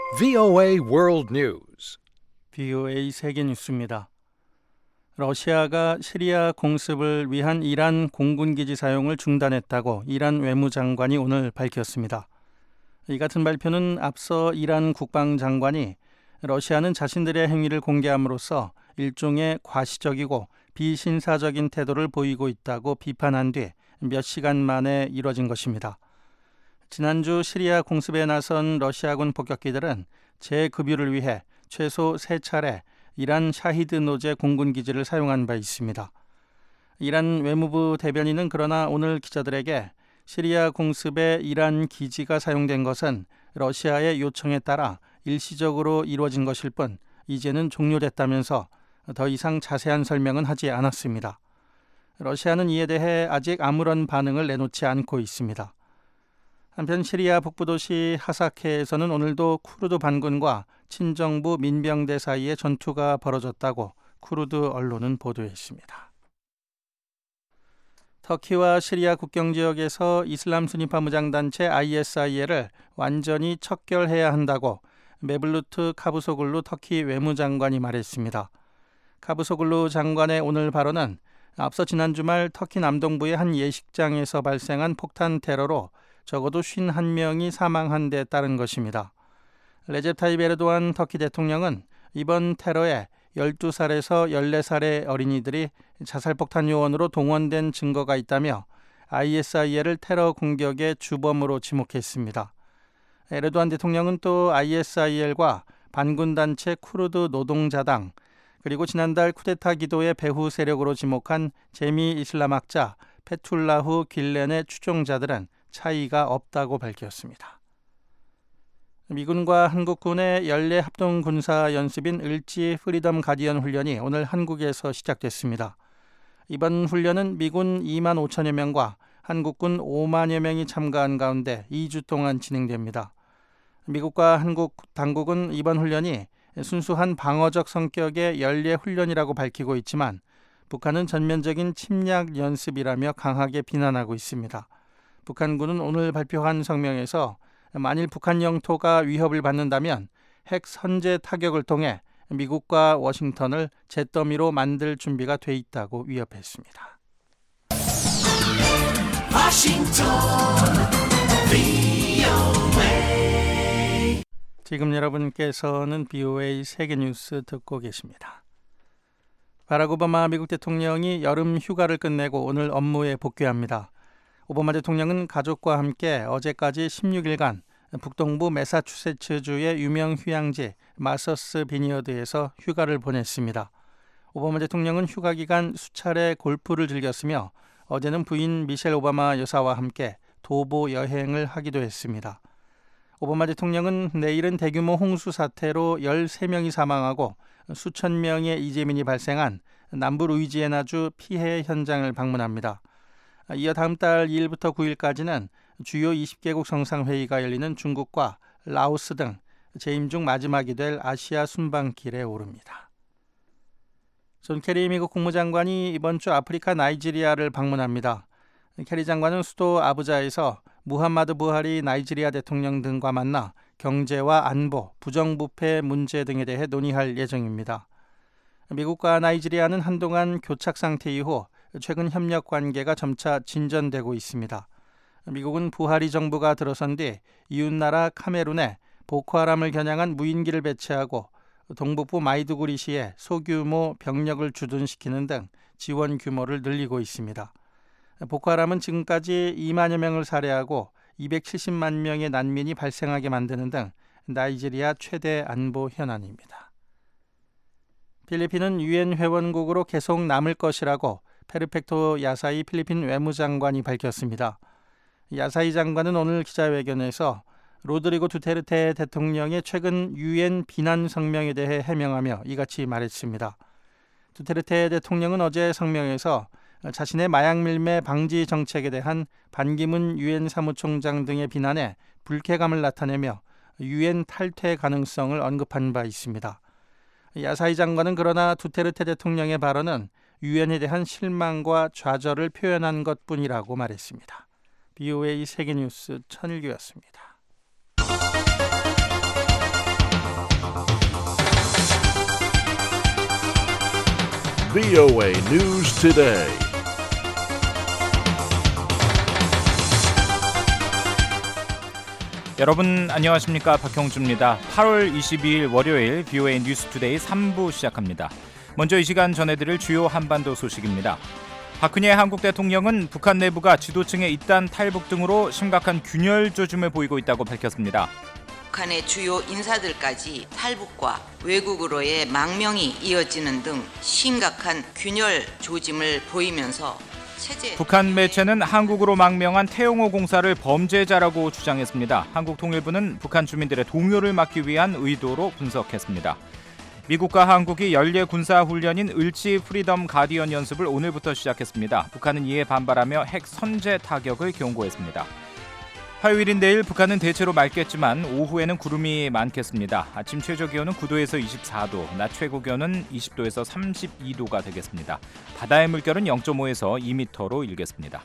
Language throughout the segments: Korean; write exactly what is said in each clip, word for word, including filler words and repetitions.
브이오에이 World News. 브이오에이 세계 뉴스입니다. 러시아가 시리아 공습을 위한 이란 공군기지 사용을 중단했다고 이란 외무장관이 오늘 밝혔습니다. 이 같은 발표는 앞서 이란 국방장관이 러시아는 자신들의 행위를 공개함으로써 일종의 과시적이고 비신사적인 태도를 보이고 있다고 비판한 뒤 몇 시간 만에 이뤄진 것입니다. 지난주 시리아 공습에 나선 러시아군 폭격기들은 재급유를 위해 최소 세 차례 이란 샤히드 노제 공군기지를 사용한 바 있습니다. 이란 외무부 대변인은 그러나 오늘 기자들에게 시리아 공습에 이란 기지가 사용된 것은 러시아의 요청에 따라 일시적으로 이루어진 것일 뿐 이제는 종료됐다면서 더 이상 자세한 설명은 하지 않았습니다. 러시아는 이에 대해 아직 아무런 반응을 내놓지 않고 있습니다. 한편 시리아 북부도시 하사케에서는 오늘도 쿠르드 반군과 친정부 민병대 사이에 전투가 벌어졌다고 쿠르드 언론은 보도했습니다. 터키와 시리아 국경 지역에서 이슬람 순위파 무장단체 아이에스아이엘을 완전히 척결해야 한다고 메블루트 카부소글루 터키 외무장관이 말했습니다. 카부소글루 장관의 오늘 발언은 앞서 지난 주말 터키 남동부의 한 예식장에서 발생한 폭탄 테러로 적어도 오십일 명이 사망한 데 따른 것입니다. 레제 타입 에르도안 터키 대통령은 이번 테러에 열두 살에서 열네 살의 어린이들이 자살폭탄 요원으로 동원된 증거가 있다며 아이에스아이엘을 테러 공격의 주범으로 지목했습니다. 에르도안 대통령은 또 아이에스아이엘과 반군단체 쿠르드 노동자당 그리고 지난달 쿠데타 기도의 배후 세력으로 지목한 제미 이슬람학자 페툴라후 길렌의 추종자들은 차이가 없다고 밝혔습니다. 미군과 한국군의 연례 합동 군사 연습인 을지 프리덤 가디언 훈련이 오늘 한국에서 시작됐습니다. 이번 훈련은 미군 이만 오천여 명과 한국군 오만여 명이 참가한 가운데 이 주 동안 진행됩니다. 미국과 한국 당국은 이번 훈련이 순수한 방어적 성격의 연례 훈련이라고 밝히고 있지만 북한은 전면적인 침략 연습이라며 강하게 비난하고 있습니다. 북한군은 오늘 발표한 성명에서 만일 북한 영토가 위협을 받는다면 핵 선제 타격을 통해 미국과 워싱턴을 잿더미로 만들 준비가 돼 있다고 위협했습니다. 워싱턴 브이오에이 지금 여러분께서는 브이오에이 세계뉴스 듣고 계십니다. 바락 오바마 미국 대통령이 여름 휴가를 끝내고 오늘 업무에 복귀합니다. 오바마 대통령은 가족과 함께 어제까지 십육 일간 북동부 매사추세츠주의 유명 휴양지 마서스 비니어드에서 휴가를 보냈습니다. 오바마 대통령은 휴가 기간 수차례 골프를 즐겼으며 어제는 부인 미셸 오바마 여사와 함께 도보 여행을 하기도 했습니다. 오바마 대통령은 내일은 대규모 홍수 사태로 열세 명이 사망하고 수천 명의 이재민이 발생한 남부 루이지애나주 피해 현장을 방문합니다. 이어 다음 달 이 일부터 구 일까지는 주요 이십 개국 정상회의가 열리는 중국과 라오스 등 재임 중 마지막이 될 아시아 순방길에 오릅니다. 존 케리 미국 국무장관이 이번 주 아프리카 나이지리아를 방문합니다. 케리 장관은 수도 아부자에서 무함마드 부하리 나이지리아 대통령 등과 만나 경제와 안보, 부정부패 문제 등에 대해 논의할 예정입니다. 미국과 나이지리아는 한동안 교착 상태 이후 최근 협력 관계가 점차 진전되고 있습니다. 미국은 부하리 정부가 들어선 뒤 이웃나라 카메룬에 보코하람을 겨냥한 무인기를 배치하고 동북부 마이두구리시에 소규모 병력을 주둔시키는 등 지원 규모를 늘리고 있습니다. 보코하람은 지금까지 이만여 명을 살해하고 이백칠십만 명의 난민이 발생하게 만드는 등 나이지리아 최대 안보 현안입니다. 필리핀은 유엔 회원국으로 계속 남을 것이라고 페르펙토 야사이 필리핀 외무장관이 밝혔습니다. 야사이 장관은 오늘 기자회견에서 로드리고 두테르테 대통령의 최근 유엔 비난 성명에 대해 해명하며 이같이 말했습니다. 두테르테 대통령은 어제 성명에서 자신의 마약 밀매 방지 정책에 대한 반기문 유엔 사무총장 등의 비난에 불쾌감을 나타내며 유엔 탈퇴 가능성을 언급한 바 있습니다. 야사이 장관은 그러나 두테르테 대통령의 발언은 유엔에 대한 실망과 좌절을 표현한 것뿐이라고 말했습니다. 브이오에이 세계뉴스 천일규였습니다. 브이오에이 News Today. 여러분 안녕하십니까? 박형주입니다. 팔월 이십이일 월요일 브이오에이 뉴스투데이 삼 부 시작합니다. 먼저 이 시간 전해드릴 주요 한반도 소식입니다. 박근혜 한국 대통령은 북한 내부가 지도층의 이단 탈북 등으로 심각한 균열 조짐을 보이고 있다고 밝혔습니다. 북한의 주요 인사들까지 탈북과 외국으로의 망명이 이어지는 등 심각한 균열 조짐을 보이면서 체제 북한 매체는 한국으로 망명한 태영호 공사를 범죄자라고 주장했습니다. 한국통일부는 북한 주민들의 동요를 막기 위한 의도로 분석했습니다. 미국과 한국이 연례 군사훈련인 을지 프리덤 가디언 연습을 오늘부터 시작했습니다. 북한은 이에 반발하며 핵 선제 타격을 경고했습니다. 화요일인 내일 북한은 대체로 맑겠지만 오후에는 구름이 많겠습니다. 아침 최저기온은 구 도에서 이십사 도, 낮 최고기온은 이십 도에서 삼십이 도가 되겠습니다. 바다의 물결은 영 점 오에서 이 미터로 일겠습니다.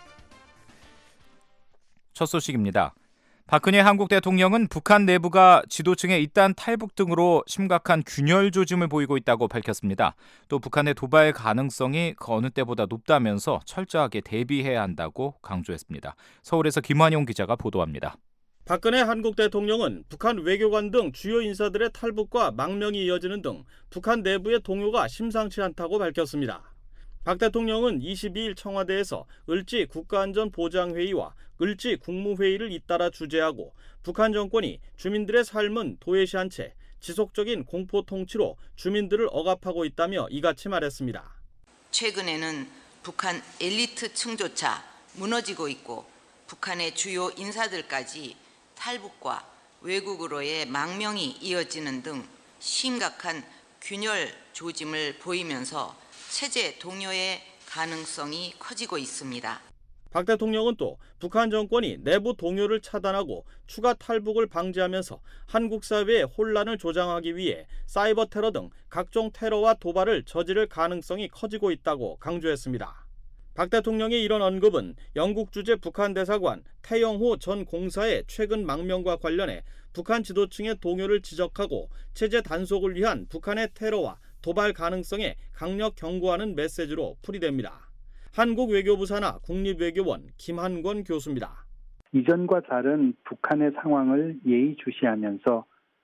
첫 소식입니다. 박근혜 한국 대통령은 북한 내부가 지도층의 이단 탈북 등으로 심각한 균열 조짐을 보이고 있다고 밝혔습니다. 또 북한의 도발 가능성이 그 어느 때보다 높다면서 철저하게 대비해야 한다고 강조했습니다. 서울에서 김환용 기자가 보도합니다. 박근혜 한국 대통령은 북한 외교관 등 주요 인사들의 탈북과 망명이 이어지는 등 북한 내부의 동요가 심상치 않다고 밝혔습니다. 박 대통령은 이십이일 청와대에서 을지 국가안전보장회의와 을지 국무회의를 잇따라 주재하고 북한 정권이 주민들의 삶은 도외시한 채 지속적인 공포 통치로 주민들을 억압하고 있다며 이같이 말했습니다. 최근에는 북한 엘리트층조차 무너지고 있고 북한의 주요 인사들까지 탈북과 외국으로의 망명이 이어지는 등 심각한 균열 조짐을 보이면서 체제 동요의 가능성이 커지고 있습니다. 박 대통령은 또 북한 정권이 내부 동요를 차단하고 추가 탈북을 방지하면서 한국 사회의 혼란을 조장하기 위해 사이버 테러 등 각종 테러와 도발을 저지를 가능성이 커지고 있다고 강조했습니다. 박 대통령의 이런 언급은 영국 주재 북한 대사관 태영호 전 공사의 최근 망명과 관련해 북한 지도층의 동요를 지적하고 체제 단속을 위한 북한의 테러와 도발 가능성에 강력 경고하는 메시지로 풀이됩니다. 한국 외교부 산하 국립외교원 김한권 교수입니다. 이전과 다른 북한의 상황을 예의주시하면서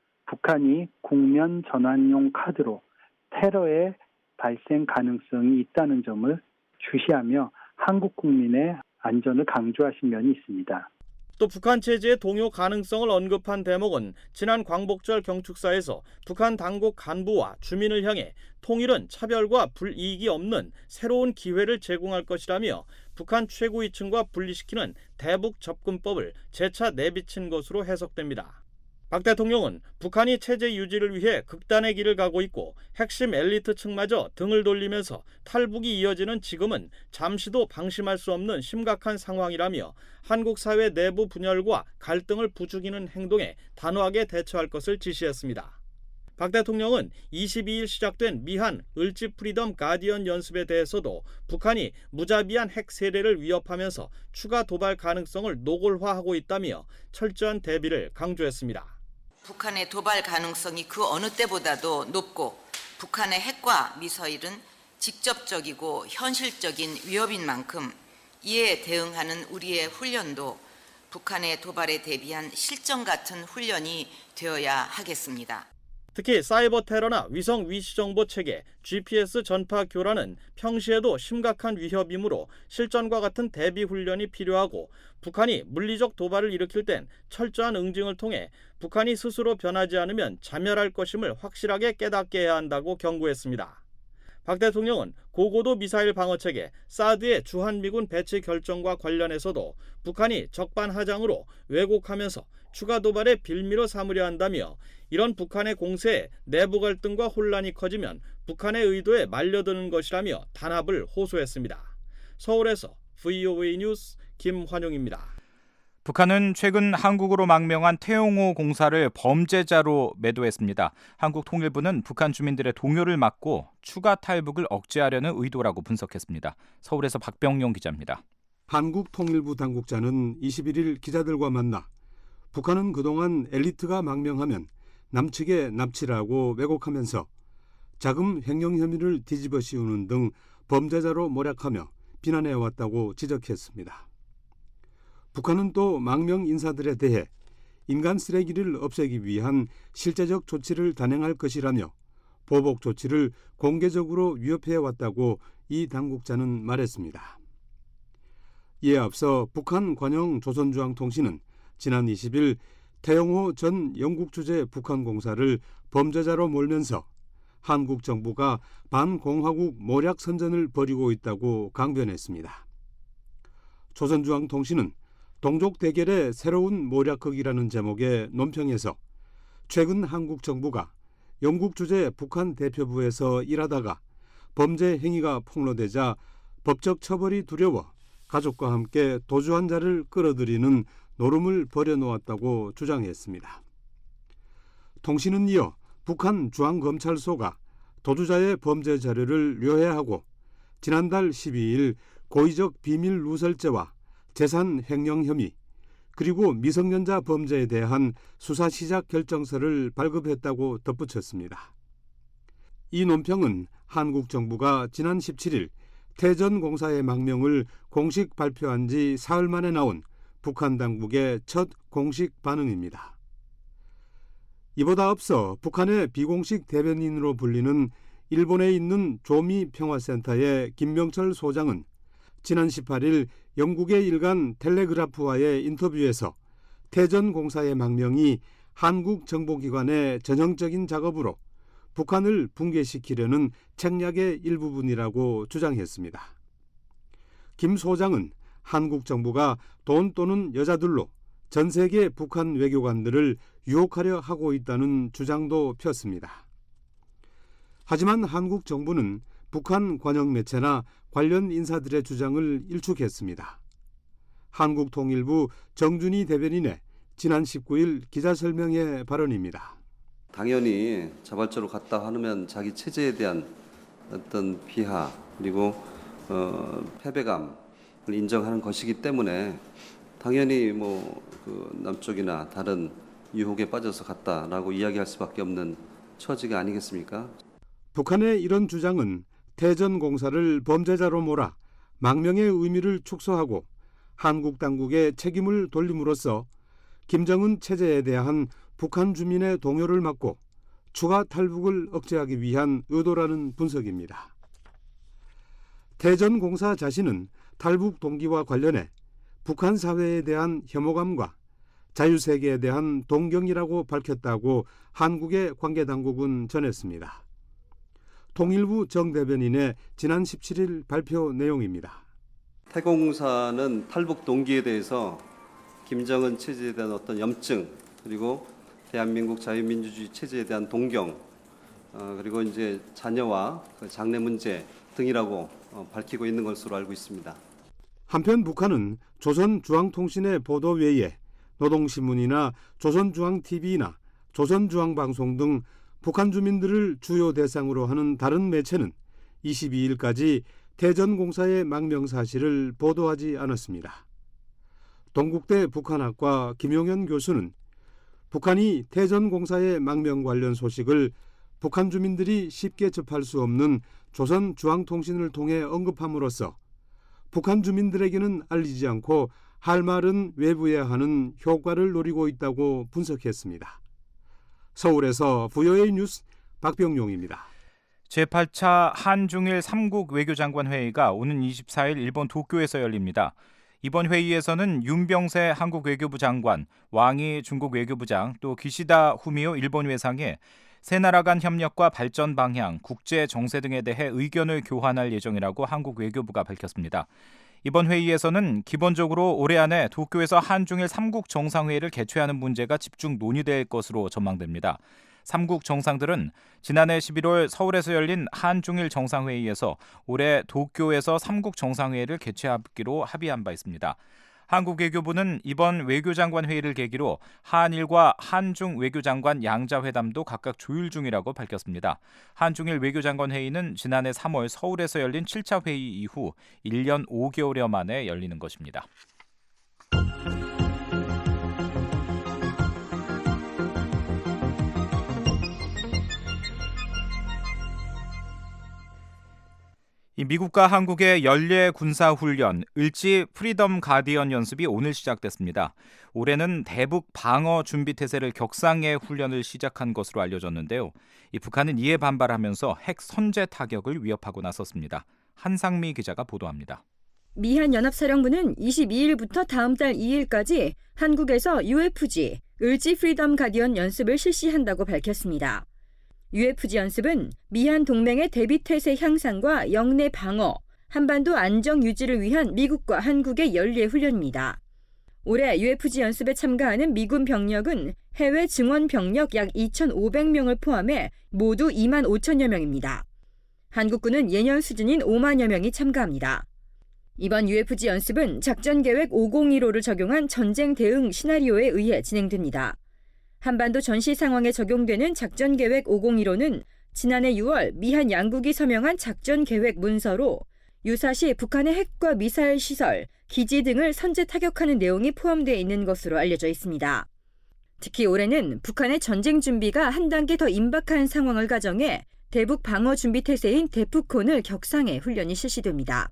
북한이 국면 전환용 카드로 테러의 발생 가능성이 있다는 점을 주시하며 한국 국민의 안전을 강조하신 면이 있습니다. 또 북한 체제의 동요 가능성을 언급한 대목은 지난 광복절 경축사에서 북한 당국 간부와 주민을 향해 통일은 차별과 불이익이 없는 새로운 기회를 제공할 것이라며 북한 최고위층과 분리시키는 대북 접근법을 재차 내비친 것으로 해석됩니다. 박 대통령은 북한이 체제 유지를 위해 극단의 길을 가고 있고 핵심 엘리트층마저 등을 돌리면서 탈북이 이어지는 지금은 잠시도 방심할 수 없는 심각한 상황이라며 한국 사회 내부 분열과 갈등을 부추기는 행동에 단호하게 대처할 것을 지시했습니다. 박 대통령은 이십이일 시작된 미한 을지 프리덤 가디언 연습에 대해서도 북한이 무자비한 핵 세례를 위협하면서 추가 도발 가능성을 노골화하고 있다며 철저한 대비를 강조했습니다. 북한의 도발 가능성이 그 어느 때보다도 높고 북한의 핵과 미사일은 직접적이고 현실적인 위협인 만큼 이에 대응하는 우리의 훈련도 북한의 도발에 대비한 실전 같은 훈련이 되어야 하겠습니다. 특히 사이버 테러나 위성 위치 정보 체계, 지피에스 전파 교란은 평시에도 심각한 위협이므로 실전과 같은 대비 훈련이 필요하고 북한이 물리적 도발을 일으킬 땐 철저한 응징을 통해 북한이 스스로 변하지 않으면 자멸할 것임을 확실하게 깨닫게 해야 한다고 경고했습니다. 박 대통령은 고고도 미사일 방어체계 사드의 주한미군 배치 결정과 관련해서도 북한이 적반하장으로 왜곡하면서 추가 도발의 빌미로 삼으려 한다며 이런 북한의 공세에 내부 갈등과 혼란이 커지면 북한의 의도에 말려드는 것이라며 단합을 호소했습니다. 서울에서 브이오에이 뉴스 김환용입니다. 북한은 최근 한국으로 망명한 태영호 공사를 범죄자로 매도했습니다. 한국통일부는 북한 주민들의 동요를 막고 추가 탈북을 억제하려는 의도라고 분석했습니다. 서울에서 박병용 기자입니다. 한국통일부 당국자는 이십일일 기자들과 만나 북한은 그동안 엘리트가 망명하면 남측에 납치라고 왜곡하면서 자금 횡령 혐의를 뒤집어 씌우는 등 범죄자로 몰약하며 비난해왔다고 지적했습니다. 북한은 또 망명 인사들에 대해 인간 쓰레기를 없애기 위한 실제적 조치를 단행할 것이라며 보복 조치를 공개적으로 위협해왔다고 이 당국자는 말했습니다. 이에 앞서 북한 관영 조선중앙통신은 지난 이십 일 태영호 전 영국 주재 북한 공사를 범죄자로 몰면서 한국 정부가 반공화국 모략 선전을 벌이고 있다고 강변했습니다. 조선중앙통신은 동족 대결의 새로운 모략극이라는 제목의 논평에서 최근 한국 정부가 영국 주재 북한 대표부에서 일하다가 범죄 행위가 폭로되자 법적 처벌이 두려워 가족과 함께 도주한 자를 끌어들이는 노름을 벌여놓았다고 주장했습니다. 통신은 이어 북한 중앙검찰소가 도주자의 범죄 자료를 료해하고 지난달 십이 일 고의적 비밀 누설죄와 재산 횡령 혐의 그리고 미성년자 범죄에 대한 수사 시작 결정서를 발급했다고 덧붙였습니다. 이 논평은 한국 정부가 지난 십칠 일 태전공사의 망명을 공식 발표한 지 사흘 만에 나온 북한 당국의 첫 공식 반응입니다. 이보다 앞서 북한의 비공식 대변인으로 불리는 일본에 있는 조미 평화센터의 김명철 소장은 지난 십팔 일 영국의 일간 텔레그라프와의 인터뷰에서 태전공사의 망명이 한국 정보기관의 전형적인 작업으로 북한을 붕괴시키려는 책략의 일부분이라고 주장했습니다. 김 소장은 한국 정부가 돈 또는 여자들로 전 세계 북한 외교관들을 유혹하려 하고 있다는 주장도 폈습니다. 하지만 한국 정부는 북한 관영 매체나 관련 인사들의 주장을 일축했습니다. 한국통일부 정준희 대변인의 지난 십구 일 기자설명회 발언입니다. 당연히 자발적으로 갔다 하면 자기 체제에 대한 어떤 비하 그리고 어, 패배감을 인정하는 것이기 때문에 당연히 뭐 그 남쪽이나 다른 유혹에 빠져서 갔다라고 이야기할 수밖에 없는 처지가 아니겠습니까? 북한의 이런 주장은 태전공사를 범죄자로 몰아 망명의 의미를 축소하고 한국 당국의 책임을 돌림으로써 김정은 체제에 대한 북한 주민의 동요를 막고 추가 탈북을 억제하기 위한 의도라는 분석입니다. 태전공사 자신은 탈북 동기와 관련해 북한 사회에 대한 혐오감과 자유세계에 대한 동경이라고 밝혔다고 한국의 관계당국은 전했습니다. 통일부 정 대변인의 지난 십칠 일 발표 내용입니다. 태공사는 탈북 동기에 대해서 김정은 체제에 대한 어떤 염증 그리고 대한민국 자유민주주의 체제에 대한 동경 어, 그리고 이제 자녀와 그 장래 문제 등이라고 어, 밝히고 있는 것으로 알고 있습니다. 한편 북한은 조선중앙통신의 보도 외에 노동신문이나 조선중앙티비나 조선중앙방송 등 북한 주민들을 주요 대상으로 하는 다른 매체는 이십이 일까지 태전공사의 망명 사실을 보도하지 않았습니다. 동국대 북한학과 김용현 교수는 북한이 태전공사의 망명 관련 소식을 북한 주민들이 쉽게 접할 수 없는 조선중앙통신을 통해 언급함으로써 북한 주민들에게는 알리지 않고 할 말은 외부에 하는 효과를 노리고 있다고 분석했습니다. 서울에서 브이오에이 뉴스 박병용입니다. 제팔 차 한중일 삼국 외교장관 회의가 오는 이십사 일 일본 도쿄에서 열립니다. 이번 회의에서는 윤병세 한국 외교부 장관, 왕이 중국 외교부장, 또 기시다 후미오 일본 외상이 세 나라 간 협력과 발전 방향, 국제 정세 등에 대해 의견을 교환할 예정이라고 한국 외교부가 밝혔습니다. 이번 회의에서는 기본적으로 올해 안에 도쿄에서 한중일 삼국 정상회의를 개최하는 문제가 집중 논의될 것으로 전망됩니다. 삼국 정상들은 지난해 십일월 서울에서 열린 한중일 정상회의에서 올해 도쿄에서 삼국 정상회의를 개최하기로 합의한 바 있습니다. 한국 외교부는 이번 외교장관 회의를 계기로 한일과 한중 외교장관 양자회담도 각각 조율 중이라고 밝혔습니다. 한중일 외교장관 회의는 지난해 삼월 서울에서 열린 칠 차 회의 이후 일 년 오 개월여 만에 열리는 것입니다. 이 미국과 한국의 연례 군사훈련, 을지 프리덤 가디언 연습이 오늘 시작됐습니다. 올해는 대북 방어 준비 태세를 격상해 훈련을 시작한 것으로 알려졌는데요. 이 북한은 이에 반발하면서 핵 선제 타격을 위협하고 나섰습니다. 한상미 기자가 보도합니다. 미 한연합사령부는 이십이일부터 다음 달 이일까지 한국에서 유에프지, 을지 프리덤 가디언 연습을 실시한다고 밝혔습니다. 유에프지 연습은 미한 동맹의 대비태세 향상과 영내 방어, 한반도 안정 유지를 위한 미국과 한국의 연례 훈련입니다. 올해 유에프지 연습에 참가하는 미군 병력은 해외 증원 병력 약 이천오백 명을 포함해 모두 이만 오천여 명입니다. 한국군은 예년 수준인 오만여 명이 참가합니다. 이번 유에프지 연습은 작전계획 오공일오를 적용한 전쟁 대응 시나리오에 의해 진행됩니다. 한반도 전시 상황에 적용되는 작전계획 오공일오는 지난해 유월 미한 양국이 서명한 작전계획 문서로 유사시 북한의 핵과 미사일 시설, 기지 등을 선제 타격하는 내용이 포함되어 있는 것으로 알려져 있습니다. 특히 올해는 북한의 전쟁 준비가 한 단계 더 임박한 상황을 가정해 대북 방어 준비 태세인 대북콘을 격상해 훈련이 실시됩니다.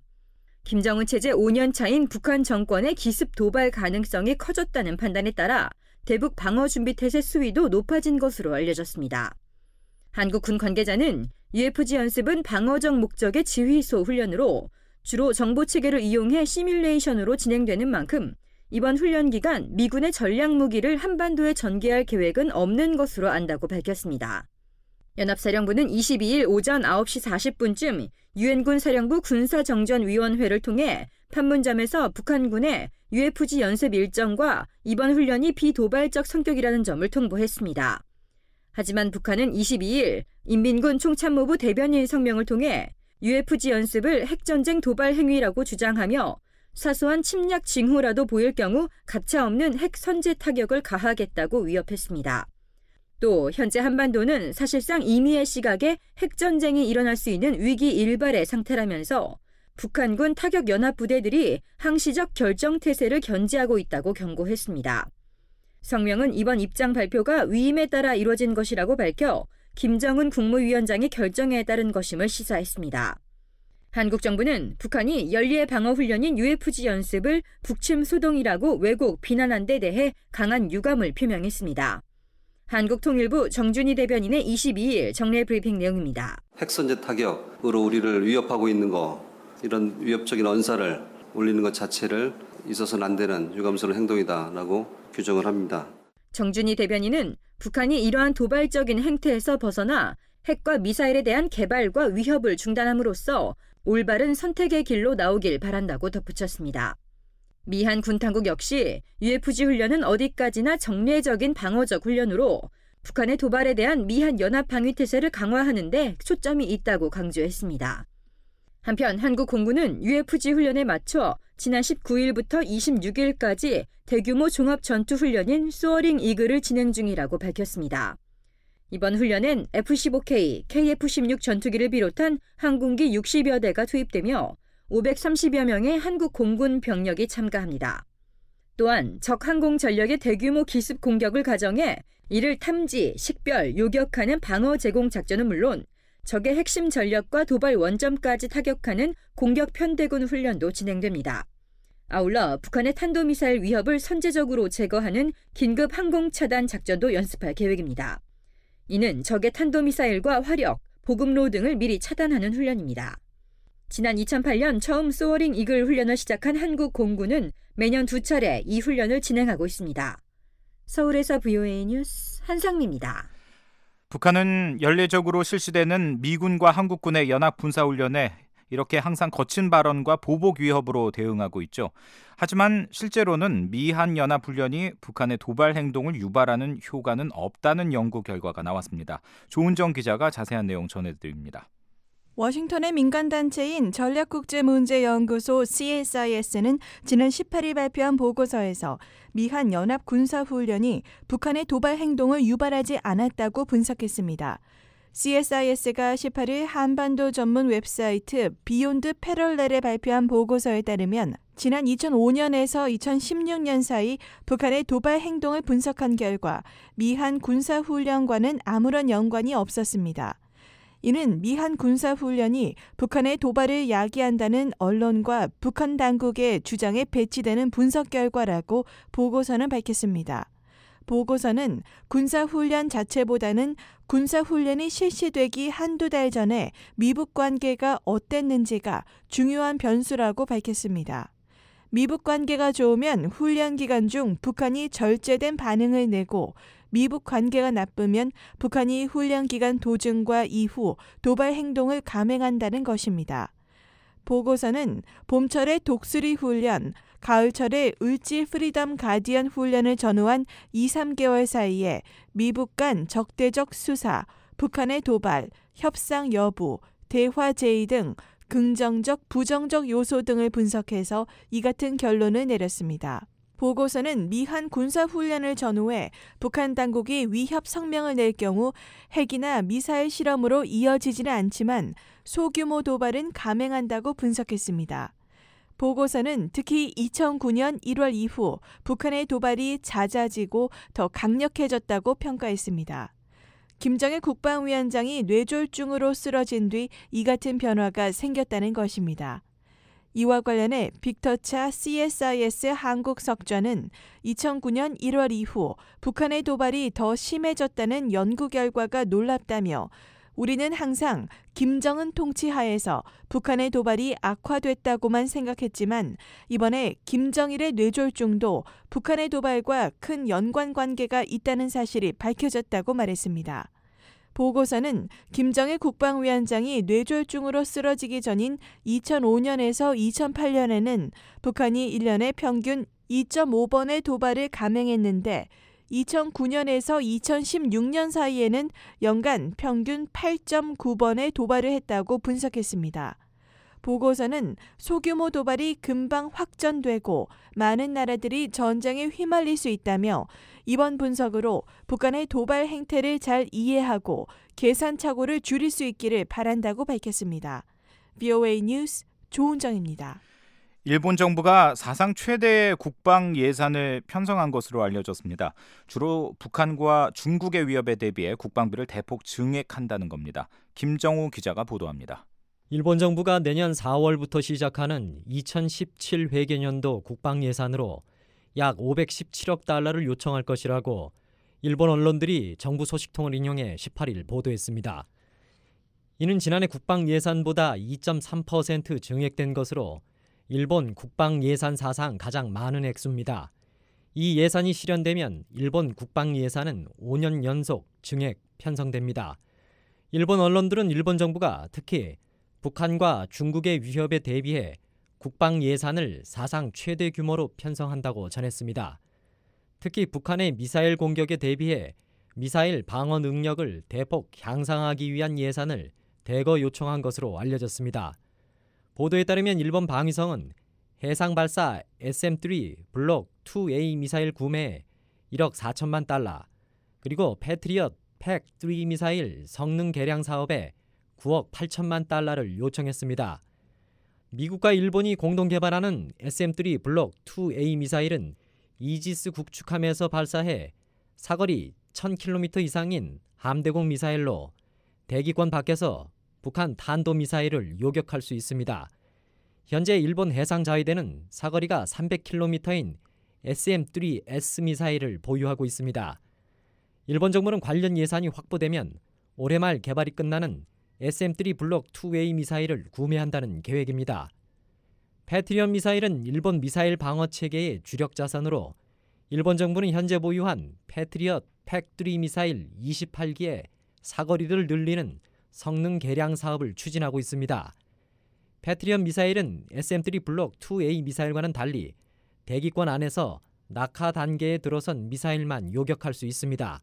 김정은 체제 오 년 차인 북한 정권의 기습 도발 가능성이 커졌다는 판단에 따라 대북 방어 준비 태세 수위도 높아진 것으로 알려졌습니다. 한국 군 관계자는 유에프지 연습은 방어적 목적의 지휘소 훈련으로 주로 정보체계를 이용해 시뮬레이션으로 진행되는 만큼 이번 훈련 기간 미군의 전략 무기를 한반도에 전개할 계획은 없는 것으로 안다고 밝혔습니다. 연합사령부는 이십이일 오전 아홉 시 사십 분쯤 유엔군 사령부 군사정전위원회를 통해 판문점에서 북한군의 유에프지 연습 일정과 이번 훈련이 비도발적 성격이라는 점을 통보했습니다. 하지만 북한은 이십이일 인민군 총참모부 대변인 성명을 통해 유에프지 연습을 핵전쟁 도발 행위라고 주장하며 사소한 침략 징후라도 보일 경우 가차없는 핵 선제 타격을 가하겠다고 위협했습니다. 또 현재 한반도는 사실상 임의의 시각에 핵전쟁이 일어날 수 있는 위기 일발의 상태라면서 북한군 타격연합부대들이 항시적 결정태세를 견지하고 있다고 경고했습니다. 성명은 이번 입장 발표가 위임에 따라 이루어진 것이라고 밝혀 김정은 국무위원장의 결정에 따른 것임을 시사했습니다. 한국 정부는 북한이 연례 방어 훈련인 유에프지 연습을 북침 소동이라고 왜곡 비난한 데 대해 강한 유감을 표명했습니다. 한국통일부 정준희 대변인의 이십이일 정례 브리핑 내용입니다. 핵선제 타격으로 우리를 위협하고 있는 거, 이런 위협적인 언사를 올리는 것 자체를 있어서는 안 되는 유감스러운 행동이다라고 규정을 합니다. 정준희 대변인은 북한이 이러한 도발적인 행태에서 벗어나 핵과 미사일에 대한 개발과 위협을 중단함으로써 올바른 선택의 길로 나오길 바란다고 덧붙였습니다. 미한 군당국 역시 유에프지 훈련은 어디까지나 정례적인 방어적 훈련으로 북한의 도발에 대한 미한 연합 방위 태세를 강화하는 데 초점이 있다고 강조했습니다. 한편 한국 공군은 유에프지 훈련에 맞춰 지난 십구일부터 이십육일까지 대규모 종합 전투 훈련인 소어링 이글을 진행 중이라고 밝혔습니다. 이번 훈련엔 에프 십오 케이, 케이에프 십육 전투기를 비롯한 항공기 육십여 대가 투입되며 오백삼십여 명의 한국 공군 병력이 참가합니다. 또한 적 항공 전력의 대규모 기습 공격을 가정해 이를 탐지, 식별, 요격하는 방어 제공 작전은 물론 적의 핵심 전력과 도발 원점까지 타격하는 공격 편대군 훈련도 진행됩니다. 아울러 북한의 탄도미사일 위협을 선제적으로 제거하는 긴급 항공 차단 작전도 연습할 계획입니다. 이는 적의 탄도미사일과 화력, 보급로 등을 미리 차단하는 훈련입니다. 지난 이천팔년 처음 소어링 이글 훈련을 시작한 한국 공군은 매년 두 차례 이 훈련을 진행하고 있습니다. 서울에서 브이오에이 뉴스 한상미입니다. 북한은 연례적으로 실시되는 미군과 한국군의 연합 군사훈련에 이렇게 항상 거친 발언과 보복 위협으로 대응하고 있죠. 하지만 실제로는 미한 연합훈련이 북한의 도발 행동을 유발하는 효과는 없다는 연구 결과가 나왔습니다. 조은정 기자가 자세한 내용 전해드립니다. 워싱턴의 민간단체인 전략국제문제연구소 씨에스아이에스는 지난 십팔일 발표한 보고서에서 미한 연합 군사훈련이 북한의 도발 행동을 유발하지 않았다고 분석했습니다. 씨에스아이에스가 십팔일 한반도 전문 웹사이트 비욘드 패럴렐에 발표한 보고서에 따르면 지난 이천오년에서 이천십육년 사이 북한의 도발 행동을 분석한 결과 미한 군사훈련과는 아무런 연관이 없었습니다. 이는 미한 군사훈련이 북한의 도발을 야기한다는 언론과 북한 당국의 주장에 배치되는 분석 결과라고 보고서는 밝혔습니다. 보고서는 군사훈련 자체보다는 군사훈련이 실시되기 한두 달 전에 미북 관계가 어땠는지가 중요한 변수라고 밝혔습니다. 미북 관계가 좋으면 훈련 기간 중 북한이 절제된 반응을 내고 미북 관계가 나쁘면 북한이 훈련 기간 도중과 이후 도발 행동을 감행한다는 것입니다. 보고서는 봄철의 독수리 훈련, 가을철의 을지 프리덤 가디언 훈련을 전후한 이, 삼 개월 사이에 미북 간 적대적 수사, 북한의 도발, 협상 여부, 대화 제의 등 긍정적, 부정적 요소 등을 분석해서 이 같은 결론을 내렸습니다. 보고서는 미한 군사훈련을 전후해 북한 당국이 위협 성명을 낼 경우 핵이나 미사일 실험으로 이어지지는 않지만 소규모 도발은 감행한다고 분석했습니다. 보고서는 특히 이천구 년 일월 이후 북한의 도발이 잦아지고 더 강력해졌다고 평가했습니다. 김정일 국방위원장이 뇌졸중으로 쓰러진 뒤 이 같은 변화가 생겼다는 것입니다. 이와 관련해 빅터차 씨에스아이에스 한국 석좌는 이천구 년 일월 이후 북한의 도발이 더 심해졌다는 연구 결과가 놀랍다며 우리는 항상 김정은 통치 하에서 북한의 도발이 악화됐다고만 생각했지만 이번에 김정일의 뇌졸중도 북한의 도발과 큰 연관관계가 있다는 사실이 밝혀졌다고 말했습니다. 보고서는 김정일 국방위원장이 뇌졸중으로 쓰러지기 전인 이천오 년에서 이천팔 년에는 북한이 일 년에 평균 이 점 오 번의 도발을 감행했는데 이천구 년에서 이천십육 년 사이에는 연간 평균 팔 점 구 번의 도발을 했다고 분석했습니다. 보고서는 소규모 도발이 금방 확전되고 많은 나라들이 전쟁에 휘말릴 수 있다며 이번 분석으로 북한의 도발 행태를 잘 이해하고 계산착오를 줄일 수 있기를 바란다고 밝혔습니다. 브이오에이 뉴스 조은정입니다. 일본 정부가 사상 최대의 국방 예산을 편성한 것으로 알려졌습니다. 주로 북한과 중국의 위협에 대비해 국방비를 대폭 증액한다는 겁니다. 김정우 기자가 보도합니다. 일본 정부가 내년 사월부터 시작하는 이천십칠 회계년도 국방 예산으로 약 오백십칠억 달러를 요청할 것이라고 일본 언론들이 정부 소식통을 인용해 십팔 일 보도했습니다. 이는 지난해 국방 예산보다 이 점 삼 퍼센트 증액된 것으로 일본 국방 예산 사상 가장 많은 액수입니다. 이 예산이 실현되면 일본 국방 예산은 오 년 연속 증액 편성됩니다. 일본 언론들은 일본 정부가 특히 북한과 중국의 위협에 대비해 국방 예산을 사상 최대 규모로 편성한다고 전했습니다. 특히 북한의 미사일 공격에 대비해 미사일 방어 능력을 대폭 향상하기 위한 예산을 대거 요청한 것으로 알려졌습니다. 보도에 따르면 일본 방위성은 해상 발사 에스엠 쓰리 블록 투 에이 미사일 구매에 일억 사천만 달러, 그리고 패트리엇 팩 쓰리 미사일 성능 개량 사업에 구억 팔천만 달러를 요청했습니다. 미국과 일본이 공동 개발하는 에스엠 쓰리 블록 투 에이 미사일은 이지스 국축함에서 발사해 사거리 천 킬로미터 이상인 함대공 미사일로 대기권 밖에서 북한 탄도미사일을 요격할 수 있습니다. 현재 일본 해상자위대는 사거리가 삼백 킬로미터인 에스엠 쓰리 에스 미사일을 보유하고 있습니다. 일본 정부는 관련 예산이 확보되면 올해 말 개발이 끝나는 에스엠 쓰리 블록 투 에이 미사일을 구매한다는 계획입니다. 패트리엇 미사일은 일본 미사일 방어 체계의 주력 자산으로 일본 정부는 현재 보유한 패트리엇 팩 쓰리 미사일 이십팔 기의 사거리를 늘리는 성능 개량 사업을 추진하고 있습니다. 패트리엇 미사일은 에스엠 쓰리 블록 투 에이 미사일과는 달리 대기권 안에서 낙하 단계에 들어선 미사일만 요격할 수 있습니다.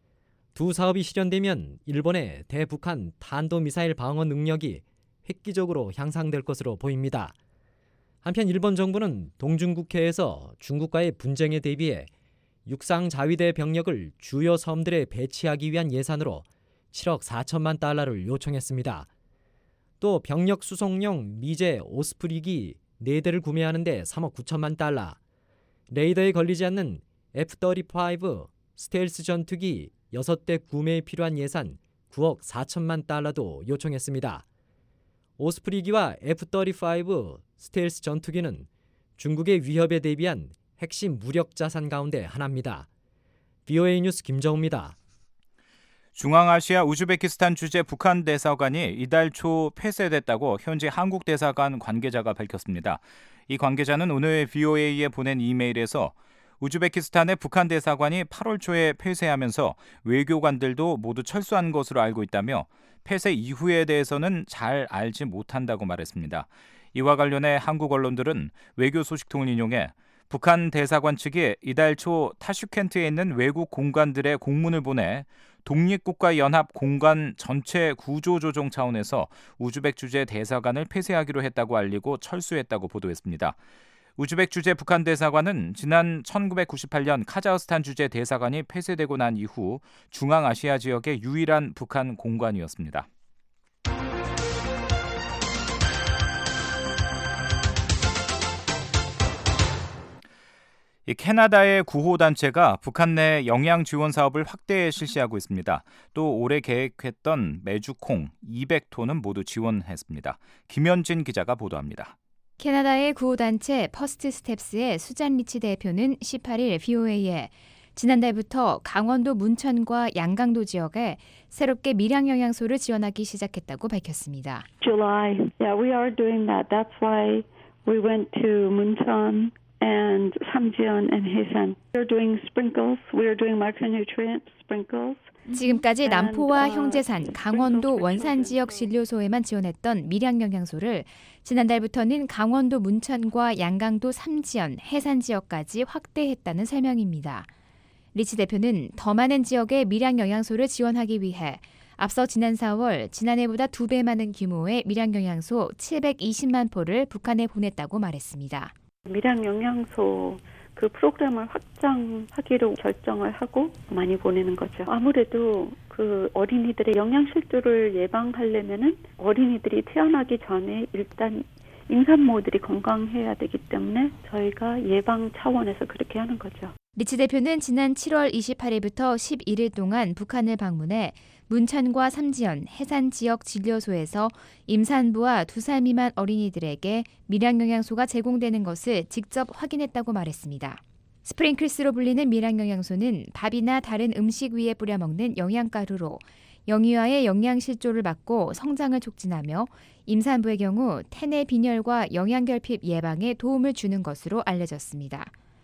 두 사업이 실현되면 일본의 대북한 탄도미사일 방어 능력이 획기적으로 향상될 것으로 보입니다. 한편 일본 정부는 동중국해에서 중국과의 분쟁에 대비해 육상 자위대 병력을 주요 섬들에 배치하기 위한 예산으로 칠억 사천만 달러를 요청했습니다. 또 병력 수송용 미제 오스프리기 네 대를 구매하는데 삼억 구천만 달러, 레이더에 걸리지 않는 에프 서른오 스텔스 전투기 여섯 대 구매에 필요한 예산 구억 사천만 달러도 요청했습니다. 오스프리기와 에프 서른오 스텔스 전투기는 중국의 위협에 대비한 핵심 무력 자산 가운데 하나입니다. 브이오에이 뉴스 김정우입니다. 중앙아시아 우즈베키스탄 주재 북한 대사관이 이달 초 폐쇄됐다고 현지 한국 대사관 관계자가 밝혔습니다. 이 관계자는 오늘 브이오에이에 보낸 이메일에서 우즈베키스탄의 북한 대사관이 팔월 초에 폐쇄하면서 외교관들도 모두 철수한 것으로 알고 있다며 폐쇄 이후에 대해서는 잘 알지 못한다고 말했습니다. 이와 관련해 한국 언론들은 외교 소식통을 인용해 북한 대사관 측이 이달 초 타슈켄트에 있는 외국 공관들의 공문을 보내 독립국가연합 공관 전체 구조조정 차원에서 우즈벡 주재 대사관을 폐쇄하기로 했다고 알리고 철수했다고 보도했습니다. 우즈벡 주재 북한 대사관은 지난 천구백구십팔 년 카자흐스탄 주재 대사관이 폐쇄되고 난 이후 중앙아시아 지역의 유일한 북한 공관이었습니다. 캐나다의 구호단체가 북한 내 영양 지원 사업을 확대 실시하고 있습니다. 또 올해 계획했던 메주콩 이백 톤은 모두 지원했습니다. 김현진 기자가 보도합니다. 캐나다의 구호단체 퍼스트 스텝스의 수잔 리치 대표는 십팔 일 브이오에이에 지난달부터 강원도 문천과 양강도 지역에 새롭게 밀양 영양소를 지원하기 시작했다고 밝혔습니다. July, yeah, we are doing that. That's why we went to Muncheon and Samjion and Haesan. We're doing sprinkles. We're doing micronutrient sprinkles. 지금까지 남포와 형제산, 강원도 원산 지역 진료소에만 지원했던 밀양 영양소를 지난달부터는 강원도 문천과 양강도 삼지연, 해산 지역까지 확대했다는 설명입니다. 리치 대표는 더 많은 지역에 밀양 영양소를 지원하기 위해 앞서 지난 사월 지난해보다 두 배 많은 규모의 밀양 영양소 칠백이십만 포를 북한에 보냈다고 말했습니다. 밀양 영양소 그 프로그램을 확장하기로 결정을 하고 많이 보내는 거죠. 아무래도 그 어린이들의 영양실조를 예방하려면은 어린이들이 태어나기 전에 일단 임산모들이 건강해야 되기 때문에 저희가 예방 차원에서 그렇게 하는 거죠. 리치 대표는 지난 칠월 이십팔일부터 십일 일 동안 북한을 방문해 문천과 삼지연, 해산 지역 진료소에서 임산부와 두 살 미만 어린이들에게 밀양 영양소가 제공되는 것을 직접 확인했다고 말했습니다. 스프링클스로 불리는 밀양 영양소는 밥이나 다른 음식 위에 뿌려 먹는 영양가루로 영유아의 영양실조를 막고 성장을 촉진하며 임산부의 경우 태내 빈혈과 영양결핍 예방에 도움을 주는 것으로 알려졌습니다.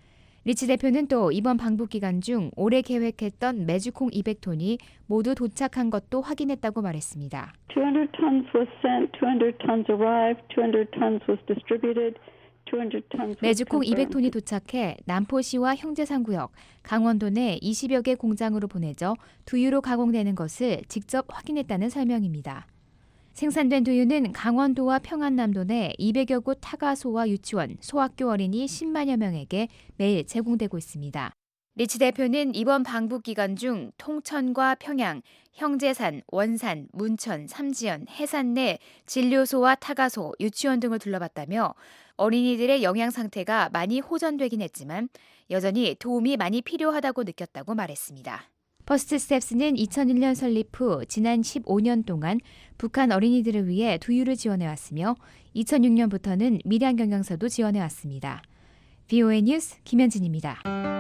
리치 대표는 또 이번 방북 기간 중 올해 계획했던 메주콩 이백 톤이 모두 도착한 것도 확인했다고 말했습니다. two hundred tons was sent, two hundred tons arrived, two hundred tons was distributed. 메주콩 이백 톤이 도착해 남포시와 형제산구역, 강원도 내 이십여 개 공장으로 보내져 두유로 가공되는 것을 직접 확인했다는 설명입니다. 생산된 두유는 강원도와 평안남도 내 이백여 곳 타가소와 유치원, 소학교 어린이 십만여 명에게 매일 제공되고 있습니다. 리치 대표는 이번 방북 기간 중 통천과 평양, 형제산, 원산, 문천, 삼지연, 해산 내 진료소와 타가소, 유치원 등을 둘러봤다며 어린이들의 영양 상태가 많이 호전되긴 했지만 여전히 도움이 많이 필요하다고 느꼈다고 말했습니다. 퍼스트 스텝스는 이천일 년 설립 후 지난 십오 년 동안 북한 어린이들을 위해 두유를 지원해왔으며 이천육 년부터는 밀양 영양소도 지원해왔습니다. 브이오에이 뉴스 김현진입니다.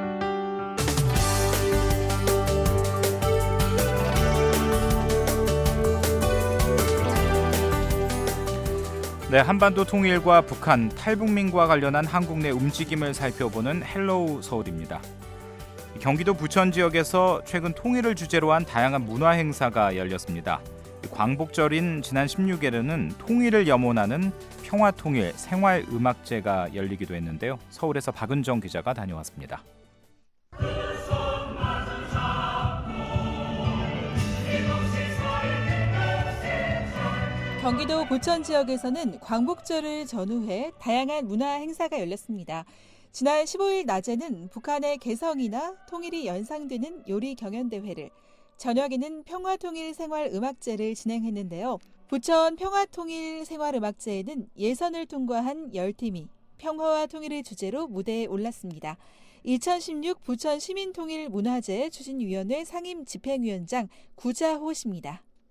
네, 한반도 통일과 북한, 탈북민과 관련한 한국 내 움직임을 살펴보는 헬로우 서울입니다. 경기도 부천 지역에서 최근 통일을 주제로 한 다양한 문화 행사가 열렸습니다. 광복절인 지난 십육 일에는 통일을 염원하는 평화통일 생활음악제가 열리기도 했는데요. 서울에서 박은정 기자가 다녀왔습니다. 경기도 부천 지역에서는 광복절을 전후해 다양한 문화 행사가 열렸습니다. 지난 십오 일 낮에는 북한의 개성이나 통일이 연상되는 요리 경연대회를, 저녁에는 평화통일 생활음악제를 진행했는데요. 부천 평화통일 생활음악제에는 예선을 통과한 열 팀이 평화와 통일을 주제로 무대에 올랐습니다. 이천십육 부천 시민통일문화제 추진위원회 상임 집행위원장 구자호 씨입니다.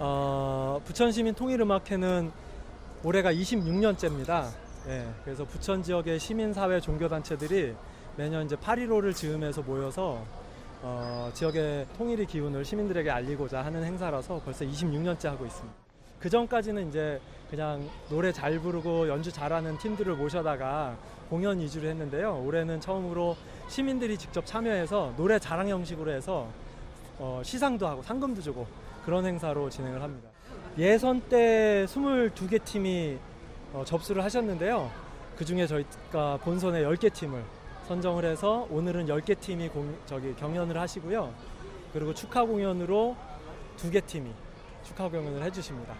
어, 부천시민 통일음악회는 올해가 이십육 년째입니다. 예, 그래서 부천 지역의 시민사회 종교단체들이 매년 이제 팔일오를 즈음해서 모여서 어, 지역의 통일의 기운을 시민들에게 알리고자 하는 행사라서 벌써 이십육 년째 하고 있습니다. 그 전까지는 이제 그냥 노래 잘 부르고 연주 잘하는 팀들을 모셔다가 공연 위주로 했는데요. 올해는 처음으로 시민들이 직접 참여해서 노래 자랑 형식으로 해서 어, 시상도 하고 상금도 주고 그런 행사로 진행을 합니다. 예선 때 스물두 개 팀이 어, 접수를 하셨는데요. 그중에 저희가 본선에 열 개 팀을 선정을 해서 오늘은 열 개 팀이 공, 저기 경연을 하시고요. 그리고 축하 공연으로 두 개 팀이 축하 공연을 해주십니다.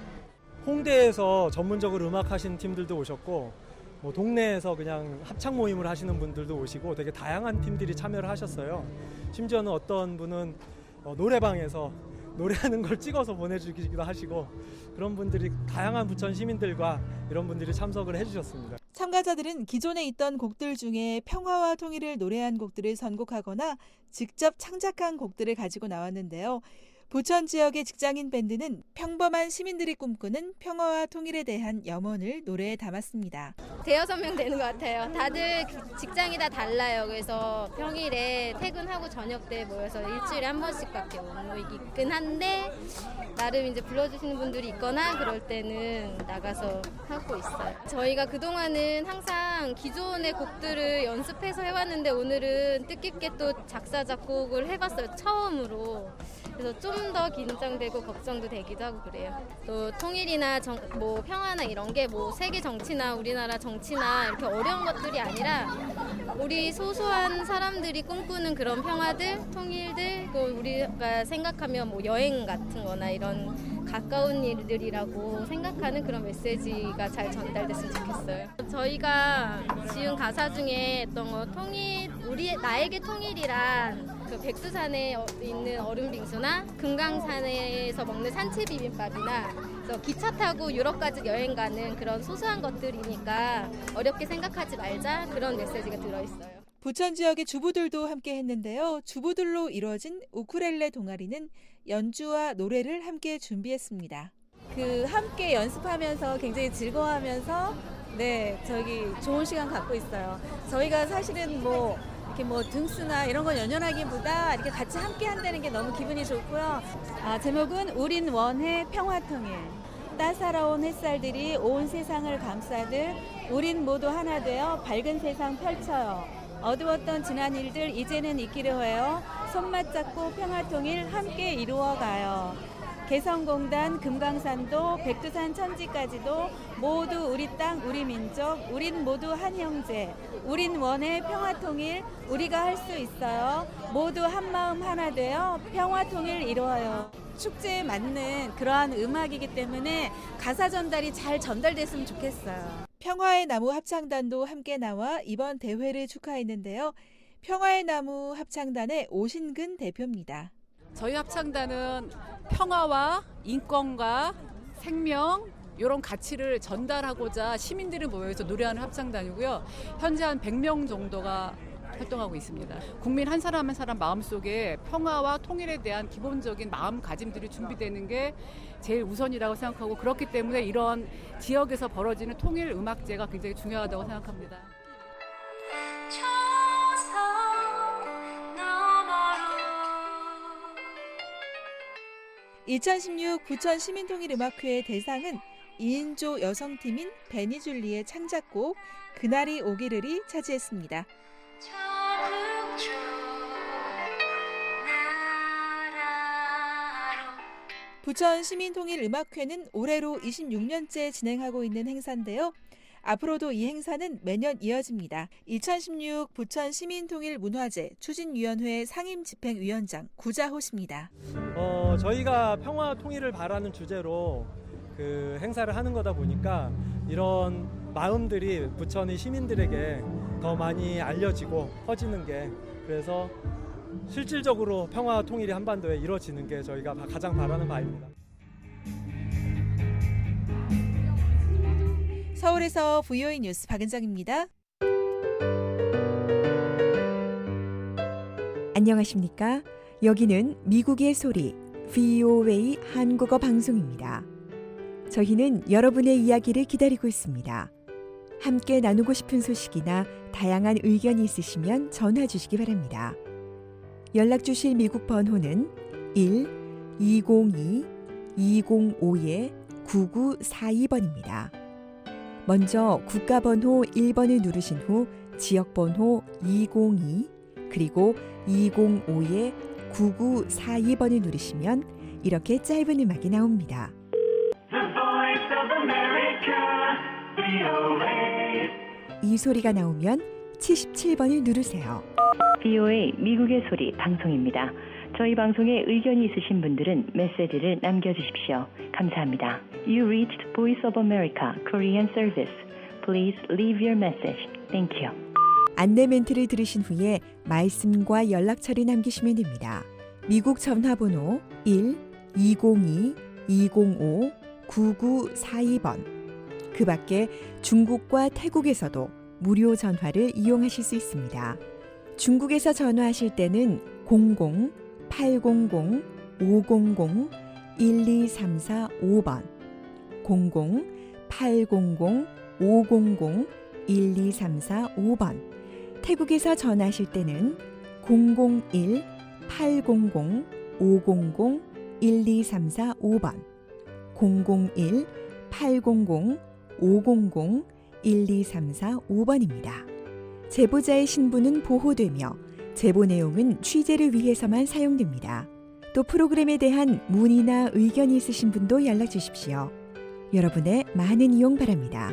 홍대에서 전문적으로 음악 하시는 팀들도 오셨고 뭐 동네에서 그냥 합창 모임을 하시는 분들도 오시고 되게 다양한 팀들이 참여를 하셨어요. 심지어는 어떤 분은 어, 노래방에서 노래하는 걸 찍어서 보내주기도 하시고 그런 분들이 다양한 부천 시민들과 이런 분들이 참석을 해주셨습니다. 참가자들은 기존에 있던 곡들 중에 평화와 통일을 노래한 곡들을 선곡하거나 직접 창작한 곡들을 가지고 나왔는데요. 부천 지역의 직장인 밴드는 평범한 시민들이 꿈꾸는 평화와 통일에 대한 염원을 노래에 담았습니다. 대여섯 명 되는 것 같아요. 다들 직장이 다 달라요. 그래서 평일에 퇴근하고 저녁 때 모여서 일주일에 한 번씩밖에 못 모이긴 한데 나름 이제 불러주시는 분들이 있거나 그럴 때는 나가서 하고 있어요. 저희가 그동안은 항상 기존의 곡들을 연습해서 해왔는데 오늘은 뜻깊게 또 작사 작곡을 해봤어요. 처음으로. 그래서 좀 더 긴장되고 걱정도 되기도 하고 그래요. 또 통일이나 정, 뭐 평화나 이런 게 뭐 세계 정치나 우리나라 정치나 이렇게 어려운 것들이 아니라 우리 소소한 사람들이 꿈꾸는 그런 평화들, 통일들, 또 우리가 생각하면 뭐 여행 같은 거나 이런 가까운 일들이라고 생각하는 그런 메시지가 잘 전달됐으면 좋겠어요. 저희가 지은 가사 중에 어떤 거 통일, 우리 나에게 통일이란 그 백두산에 있는 얼음 빙수나 금강산에서 먹는 산채 비빔밥이나 그래서 기차 타고 유럽까지 여행 가는 그런 소소한 것들이니까 어렵게 생각하지 말자 그런 메시지가 들어있어요. 부천 지역의 주부들도 함께 했는데요. 주부들로 이루어진 우쿨렐레 동아리는 연주와 노래를 함께 준비했습니다. 그 함께 연습하면서 굉장히 즐거워하면서 네 저기 좋은 시간 갖고 있어요. 저희가 사실은 뭐 이렇게 뭐 등수나 이런 건 연연하기보다 이렇게 같이 함께 한다는 게 너무 기분이 좋고요. 아, 제목은 우린 원해 평화통일. 따사로운 햇살들이 온 세상을 감싸듯 우린 모두 하나 되어 밝은 세상 펼쳐요. 어두웠던 지난 일들 이제는 잊기로 해요. 손맛 잡고 평화통일 함께 이루어가요. 개성공단 금강산도 백두산 천지까지도 모두 우리 땅 우리 민족 우린 모두 한 형제 우린 원해 평화통일 우리가 할 수 있어요. 모두 한마음 하나 되어 평화통일 이루어요. 축제에 맞는 그러한 음악이기 때문에 가사 전달이 잘 전달됐으면 좋겠어요. 평화의 나무 합창단도 함께 나와 이번 대회를 축하했는데요. 평화의 나무 합창단의 오신근 대표입니다. 저희 합창단은 평화와 인권과 생명 이런 가치를 전달하고자 시민들이 모여서 노래하는 합창단이고요. 현재 한 백 명 정도가 활동하고 있습니다. 국민 한 사람 한 사람 마음속에 평화와 통일에 대한 기본적인 마음가짐들이 준비되는 게 제일 우선이라고 생각하고 그렇기 때문에 이런 지역에서 벌어지는 통일 음악제가 굉장히 중요하다고 생각합니다. 이천십육 부천 시민통일음악회 대상은 이인조 여성팀인 베니줄리의 창작곡 그날이 오기를이 차지했습니다. 부천 시민통일음악회는 올해로 이십육 년째 진행하고 있는 행사인데요. 앞으로도 이 행사는 매년 이어집니다. 이천십육 부천 시민통일문화제 추진위원회 상임집행위원장 구자호 씨입니다. 어, 저희가 평화 통일을 바라는 주제로 그 행사를 하는 거다 보니까 이런 마음들이 부천의 시민들에게 더 많이 알려지고 퍼지는 게 그래서 실질적으로 평화 통일이 한반도에 이루어지는 게 저희가 가장 바라는 바입니다. 서울에서 브이오에이 뉴스 박은정입니다. 안녕하십니까? 여기는 미국의 소리 브이오에이 한국어 방송입니다. 저희는 여러분의 이야기를 기다리고 있습니다. 함께 나누고 싶은 소식이나 다양한 의견이 있으시면 전화 주시기 바랍니다. 연락 주실 미국 번호는 일 이공이 이공오 구구사이 번입니다. 먼저 국가번호 일 번을 누르신 후 지역번호 이공이 그리고 이공오 구구사이 번을 누르시면 이렇게 짧은 음악이 나옵니다. 이 소리가 나오면 칠십칠 번을 누르세요. 브이오에이 미국의 소리 방송입니다. 저희 방송에 의견이 있으신 분들은 메시지를 남겨주십시오. 감사합니다. You reached Voice of America Korean Service. Please leave your message. Thank you. 안내 멘트를 들으신 후에 말씀과 연락처를 남기시면 됩니다. 미국 전화번호 일 이공이 이공오 구구사이 번. 그 밖에 중국과 태국에서도 무료 전화를 이용하실 수 있습니다. 중국에서 전화하실 때는 공공 팔공공 오공공 일이삼사오 번, 공공 팔공공 오공공 일이삼사오 번, 태국에서 전화하실 때는 공공일 팔공공 오공공 일이삼사오 번, 공공일 팔공공 오공공 일이삼사오 번입니다. 제보자의 신분은 보호되며 제보 내용은 취재를 위해서만 사용됩니다. 또 프로그램에 대한 문의나 의견이 있으신 분도 연락 주십시오. 여러분의 많은 이용 바랍니다.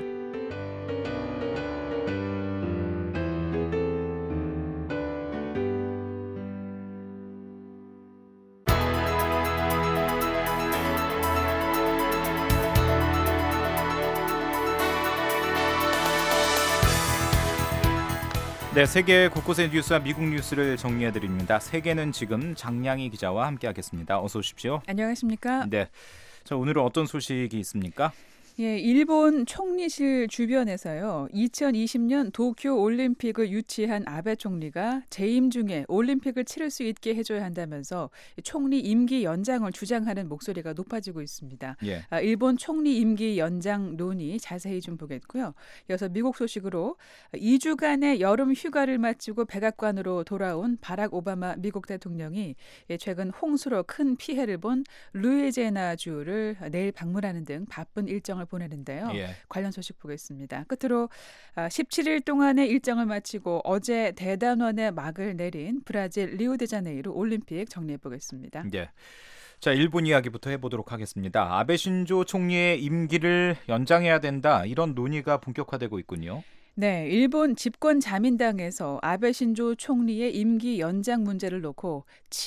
네, 세계 곳곳의 뉴스와 미국 뉴스를 정리해드립니다. 세계는 지금 장량희 기자와 함께하겠습니다. 어서 오십시오. 안녕하십니까? 네, 자 오늘은 어떤 소식이 있습니까? 예, 일본 총리실 주변에서요. 이천이십 년 도쿄 올림픽을 유치한 아베 총리가 재임 중에 올림픽을 치를 수 있게 해줘야 한다면서 총리 임기 연장을 주장하는 목소리가 높아지고 있습니다. 예. 아, 일본 총리 임기 연장 논의 자세히 좀 보겠고요. 이어서 미국 소식으로 이 주간의 여름 휴가를 마치고 백악관으로 돌아온 바락 오바마 미국 대통령이 최근 홍수로 큰 피해를 본 루이지애나주를 내일 방문하는 등 바쁜 일정을 보내는데요. 예. 관련 소식 보겠습니다. 끝으로 십칠 일 동안의 일정을 마치고 어제 대단원의 막을 내린 브라질 리우데자네이루 올림픽 정리해 보겠습니다. 예. 자, 일본 이야기부터 해보도록 하겠습니다. 아베 신조 총리의 임기를 연장해야 된다. 이런 논의가 본격화되고 있군요. 네, 일본 집권 자민당에서 아베 신조 총리의 임기 연장 문제를 놓고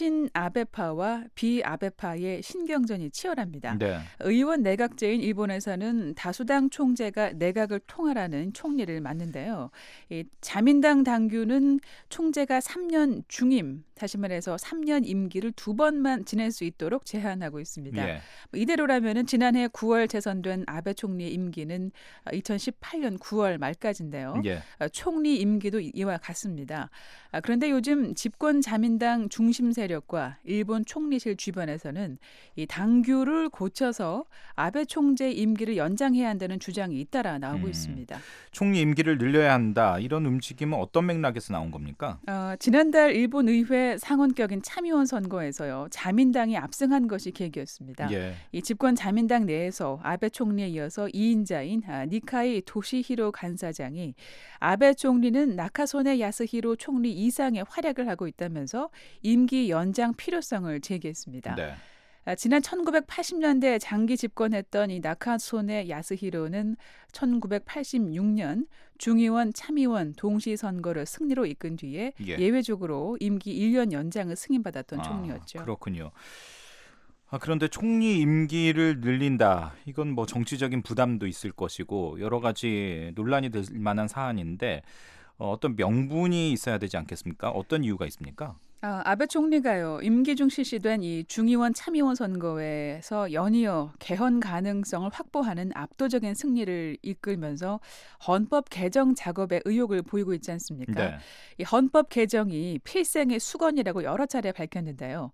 친아베파와 비아베파의 신경전이 치열합니다. 네. 의원 내각제인 일본에서는 다수당 총재가 내각을 통할하는 총리를 맡는데요. 이 자민당 당규는 총재가 삼 년 중임, 다시 말해서 삼 년 임기를 두 번만 지낼 수 있도록 제한하고 있습니다. 예. 이대로라면 지난해 구월 재선된 아베 총리의 임기는 이천십팔 년 구월 말까지인데요. 예. 총리 임기도 이와 같습니다. 그런데 요즘 집권 자민당 중심 세력과 일본 총리실 주변에서는 이 당규를 고쳐서 아베 총재 임기를 연장해야 한다는 주장이 잇따라 나오고 음, 있습니다. 총리 임기를 늘려야 한다. 이런 움직임은 어떤 맥락에서 나온 겁니까? 어, 지난달 일본 의회 상원격인 참의원 선거에서요. 자민당이 압승한 것이 계기였습니다. 예. 이 집권 자민당 내에서 아베 총리에 이어서 이 인자인 니카이 도시히로 간사장이 아베 총리는 나카소네 야스히로 총리 이상의 활약을 하고 있다면서 임기 연장 필요성을 제기했습니다. 네. 지난 천구백팔십 년대 장기 집권했던 이 나카소네 야스히로는 천구백팔십육 년 중의원, 참의원 동시 선거를 승리로 이끈 뒤에 예. 예외적으로 임기 일 년 연장을 승인받았던 아, 총리였죠. 그렇군요. 아, 그런데 총리 임기를 늘린다. 이건 뭐 정치적인 부담도 있을 것이고 여러 가지 논란이 될 만한 사안인데 어, 어떤 명분이 있어야 되지 않겠습니까? 어떤 이유가 있습니까? 아, 아베 총리가요. 임기 중 실시된 이 중의원 참의원 선거에서 연이어 개헌 가능성을 확보하는 압도적인 승리를 이끌면서 헌법 개정 작업에 의욕을 보이고 있지 않습니까? 네. 이 헌법 개정이 필생의 수건이라고 여러 차례 밝혔는데요.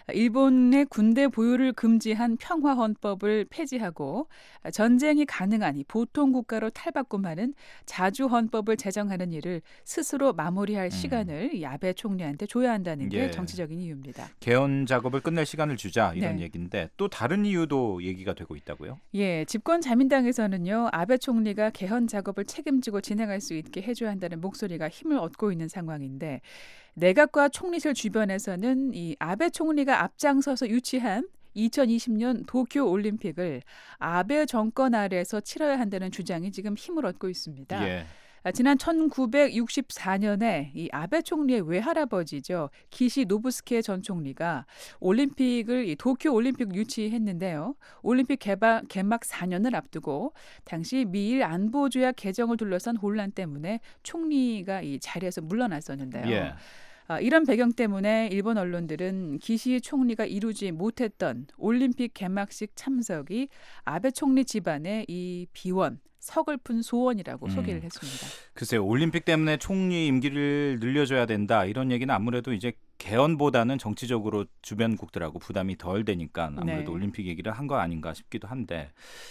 일본의 군대 보유를 금지한 평화 헌법을 폐지하고 전쟁이 가능한 이 보통 국가로 탈바꿈하는 자주 헌법을 제정하는 일을 스스로 마무리할 음. 시간을 이 아베 총리한테 줘야 한다는 게 예. 정치적인 이유입니다. 개헌 작업을 끝낼 시간을 주자 이런 네. 얘기인데 또 다른 이유도 얘기가 되고 있다고요? 예, 집권 자민당에서는요. 아베 총리가 개헌 작업을 책임지고 진행할 수 있게 해줘야 한다는 목소리가 힘을 얻고 있는 상황인데 내각과 총리실 주변에서는 이 아베 총리가 앞장서서 유치한 이천이십 년 도쿄 올림픽을 아베 정권 아래에서 치러야 한다는 주장이 지금 힘을 얻고 있습니다. 예. 지난 천구백육십사 년에 이 아베 총리의 외할아버지죠. 기시 노부스케 전 총리가 올림픽을 이 도쿄 올림픽 유치했는데요. 올림픽 개막, 개막 사 년을 앞두고 당시 미일 안보 조약 개정을 둘러싼 혼란 때문에 총리가 이 자리에서 물러났었는데요. 예. 아, 이런 배경 때문에 일본 언론들은 기시 총리가 이루지 못했던 올림픽 개막식 참석이 아베 총리 집안의 이 비원, 서글픈 소원이라고 음. 소개를 했습니다. 글쎄요. 올림픽 때문에 총리 임기를 늘려줘야 된다. 이런 얘기는 아무래도 이제 개헌보다는 정치적으로 주변국들하고 부담이 덜 되니까 아무래도 네. 올림픽 얘기를 한 거 아닌가 싶기도 한데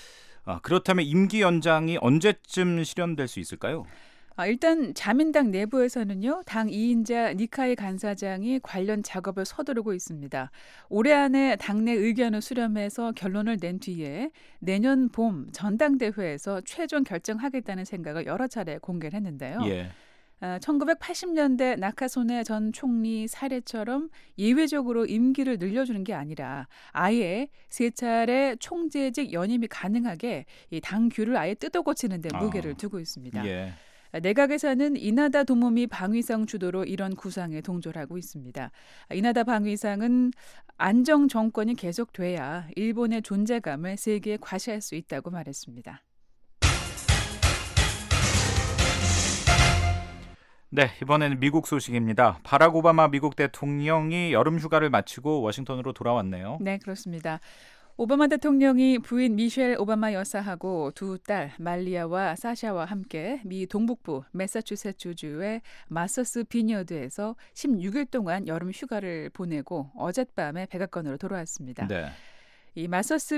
아, 그렇다면 임기 연장이 언제쯤 실현될 수 있을까요? 아, 일단 자민당 내부에서는요. 당 이 인자 니카이 간사장이 관련 작업을 서두르고 있습니다. 올해 안에 당내 의견을 수렴해서 결론을 낸 뒤에 내년 봄 전당대회에서 최종 결정하겠다는 생각을 여러 차례 공개를 했는데요. 예. 아, 천구백팔십 년대 나카소네 전 총리 사례처럼 예외적으로 임기를 늘려주는 게 아니라 아예 세 차례 총재직 연임이 가능하게 이 당규를 아예 뜯어고치는 데 무게를 아. 두고 있습니다. 예. 내각에서는 이나다 도모미 방위상 주도로 이런 구상에 동조하고 있습니다. 이나다 방위상은 안정 정권이 계속돼야 일본의 존재감을 세계에 과시할 수 있다고 말했습니다. 네, 이번에는 미국 소식입니다. 바락 오바마 미국 대통령이 여름 휴가를 마치고 워싱턴으로 돌아왔네요. 네, 그렇습니다. 오바마 대통령이 부인 미셸 오바마 여사하고 두 딸 말리아와 사샤와 함께 미 동북부 매사추세츠주의 마서스 비니어드에서 십육 일 동안 여름 휴가를 보내고 어젯밤에 백악관으로 돌아왔습니다. 네. 이 마서스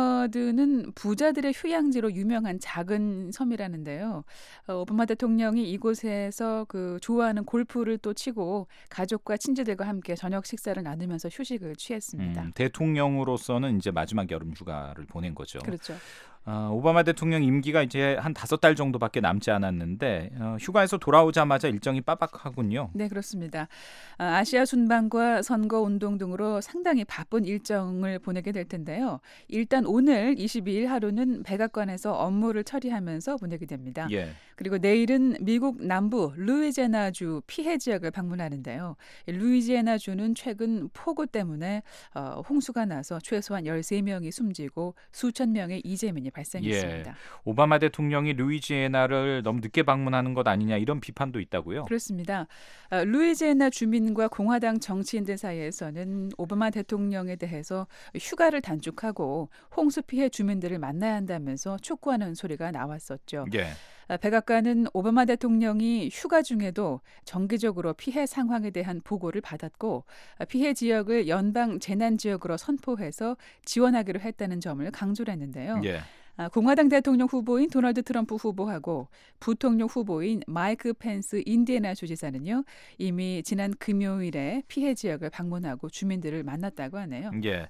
비니어드는 부자들의 휴양지로 유명한 작은 섬이라는데요. 어, 오바마 대통령이 이곳에서 그 좋아하는 골프를 또 치고 가족과 친지들과 함께 저녁 식사를 나누면서 휴식을 취했습니다. 음, 대통령으로서는 이제 마지막 여름 휴가를 보낸 거죠. 그렇죠. 어, 오바마 대통령 임기가 이제 한 다섯 달 정도밖에 남지 않았는데 어, 휴가에서 돌아오자마자 일정이 빠박하군요. 네, 그렇습니다. 아, 아시아 순방과 선거운동 등으로 상당히 바쁜 일정을 보내게 될 텐데요. 일단 오늘 이십이 일 하루는 백악관에서 업무를 처리하면서 보내게 됩니다. 예. 그리고 내일은 미국 남부 루이지애나주 피해 지역을 방문하는데요. 루이지애나주는 최근 폭우 때문에 어, 홍수가 나서 최소한 열세 명이 숨지고 수천 명의 이재민이 발생했습니다. 예. 오바마 대통령이 루이지애나를 너무 늦게 방문하는 것 아니냐 이런 비판도 있다고요? 그렇습니다. 어, 루이지애나 주민과 공화당 정치인들 사이에서는 오바마 대통령에 대해서 휴가를 단축하고 홍수 피해 주민들을 만나야 한다면서 촉구하는 소리가 나왔었죠. 예. 백악관은 오바마 대통령이 휴가 중에도 정기적으로 피해 상황에 대한 보고를 받았고 피해 지역을 연방 재난 지역으로 선포해서 지원하기로 했다는 점을 강조를 했는데요. 예. 공화당 대통령 후보인 도널드 트럼프 후보하고 부통령 후보인 마이크 펜스 인디애나 주지사는요. 이미 지난 금요일에 피해 지역을 방문하고 주민들을 만났다고 하네요. 예,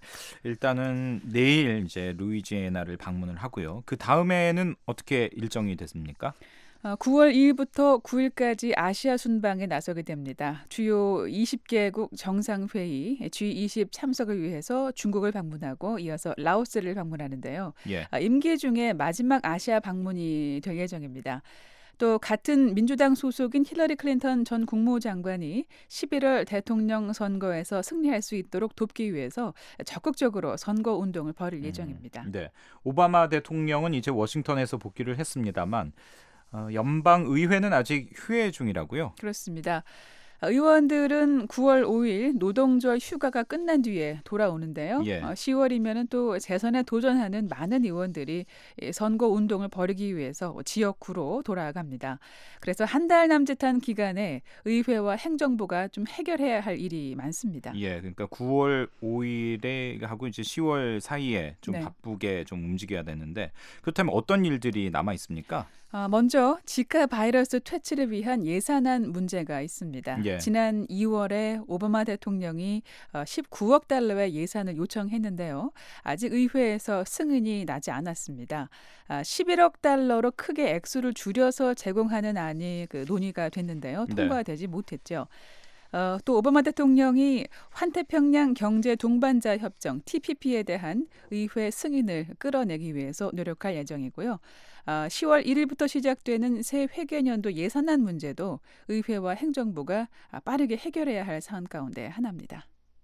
일단은 내일 이제 루이지애나를 방문을 하고요. 그 다음에는 어떻게 일정이 됐습니까? 구월 이일부터 구일까지 아시아 순방에 나서게 됩니다. 주요 이십 개국 정상회의 지 이십 참석을 위해서 중국을 방문하고 이어서 라오스를 방문하는데요. 예. 임기 중에 마지막 아시아 방문이 될 예정입니다. 또 같은 민주당 소속인 힐러리 클린턴 전 국무장관이 십일월 대통령 선거에서 승리할 수 있도록 돕기 위해서 적극적으로 선거 운동을 벌일 예정입니다. 음, 네, 오바마 대통령은 이제 워싱턴에서 복귀를 했습니다만 어, 연방 의회는 아직 휴회 중이라고요? 그렇습니다. 의원들은 구월 오일 노동절 휴가가 끝난 뒤에 돌아오는데요. 예. 시월이면 또 재선에 도전하는 많은 의원들이 선거 운동을 벌이기 위해서 지역구로 돌아갑니다. 그래서 한 달 남짓한 기간에 의회와 행정부가 좀 해결해야 할 일이 많습니다. 예, 그러니까 구월 오일에 하고 이제 시월 사이에 좀 네. 바쁘게 좀 움직여야 되는데 그렇다면 어떤 일들이 남아 있습니까? 아, 먼저 지카 바이러스 퇴치를 위한 예산안 문제가 있습니다. 예. 지난 이월에 오바마 대통령이 십구억 달러의 예산을 요청했는데요. 아직 의회에서 승인이 나지 않았습니다. 아, 십일억 달러로 크게 액수를 줄여서 제공하는 안이 그 논의가 됐는데요. 통과되지 네. 못했죠. 어, 또 오바마 대통령이 환태평양 경제 동반자 협정 티피피에 대한 의회 승인을 끌어내기 위해서 노력할 예정이고요. 아, 시월 일일부터 시작되는 새 회계년도 예산안 문제도 의회와 행정부가 빠르게 해결해야 할 사안 가운데 하나입니다.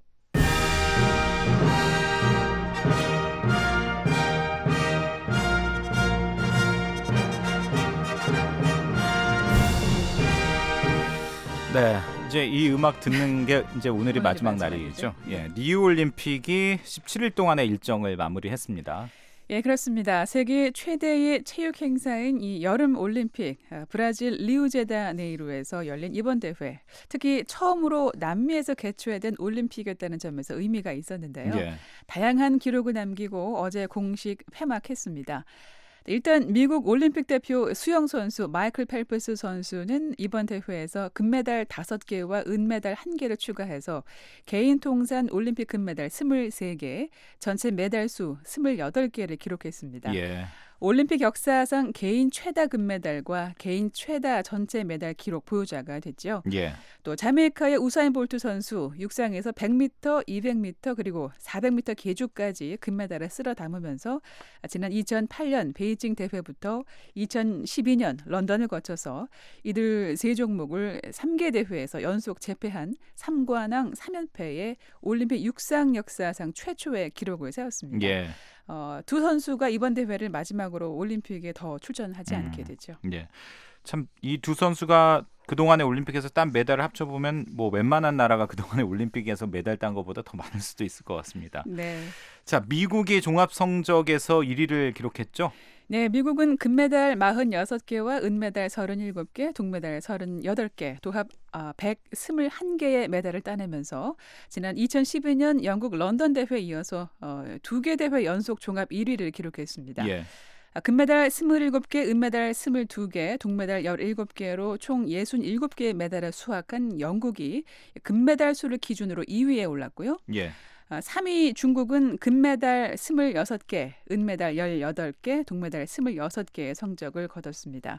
네, 이제 이 음악 듣는 게 이제 오늘이 마지막 마지막이죠. 날이죠. 예, 리우 올림픽이 십칠 일 동안의 일정을 마무리했습니다. 예, 그렇습니다. 세계 최대의 체육 행사인 이 여름 올림픽 브라질 리우제다네이루에서 열린 이번 대회, 특히 처음으로 남미에서 개최된 올림픽이었다는 점에서 의미가 있었는데요. 예. 다양한 기록을 남기고 어제 공식 폐막했습니다. 일단 미국 올림픽 대표 수영 선수 마이클 펠프스 선수는 이번 대회에서 금메달 다섯 개와 은메달 한 개를 추가해서 개인 통산 올림픽 금메달 스물세 개, 전체 메달 수 스물여덟 개를 기록했습니다. 예. 올림픽 역사상 개인 최다 금메달과 개인 최다 전체 메달 기록 보유자가 됐죠. 예. 또 자메이카의 우사인 볼트 선수 육상에서 백 미터, 이백 미터 그리고 사백 미터 계주까지 금메달을 쓸어 담으면서 지난 이천팔 년 베이징 대회부터 이천십이 년 런던을 거쳐서 이들 세 종목을 세 개 대회에서 연속 제패한 삼관왕 삼 연패의 올림픽 육상 역사상 최초의 기록을 세웠습니다. 예. 어, 두 선수가 이번 대회를 마지막으로 올림픽에 더 출전하지 음, 않게 되죠. 예. 참 이 두 선수가 그동안의 올림픽에서 딴 메달을 합쳐보면 뭐 웬만한 나라가 그동안의 올림픽에서 메달 딴 것보다 더 많을 수도 있을 것 같습니다. 네. 자, 미국이 종합 성적에서 일 위를 기록했죠? 네, 미국은 금메달 사십육 개와 은메달 삼십칠 개, 동메달 삼십팔 개, 도합 백이십일 개의 메달을 따내면서 지난 이천십이 년 영국 런던 대회에 이어서 두 개 대회 연속 종합 일 위를 기록했습니다. 예. 금메달 이십칠 개, 은메달 이십이 개, 동메달 십칠 개로 총 육십칠 개의 메달을 수확한 영국이 금메달 수를 기준으로 이 위에 올랐고요. 예. 삼 위 중국은 금메달 이십육 개, 은메달 십팔 개, 동메달 이십육 개의 성적을 거뒀습니다.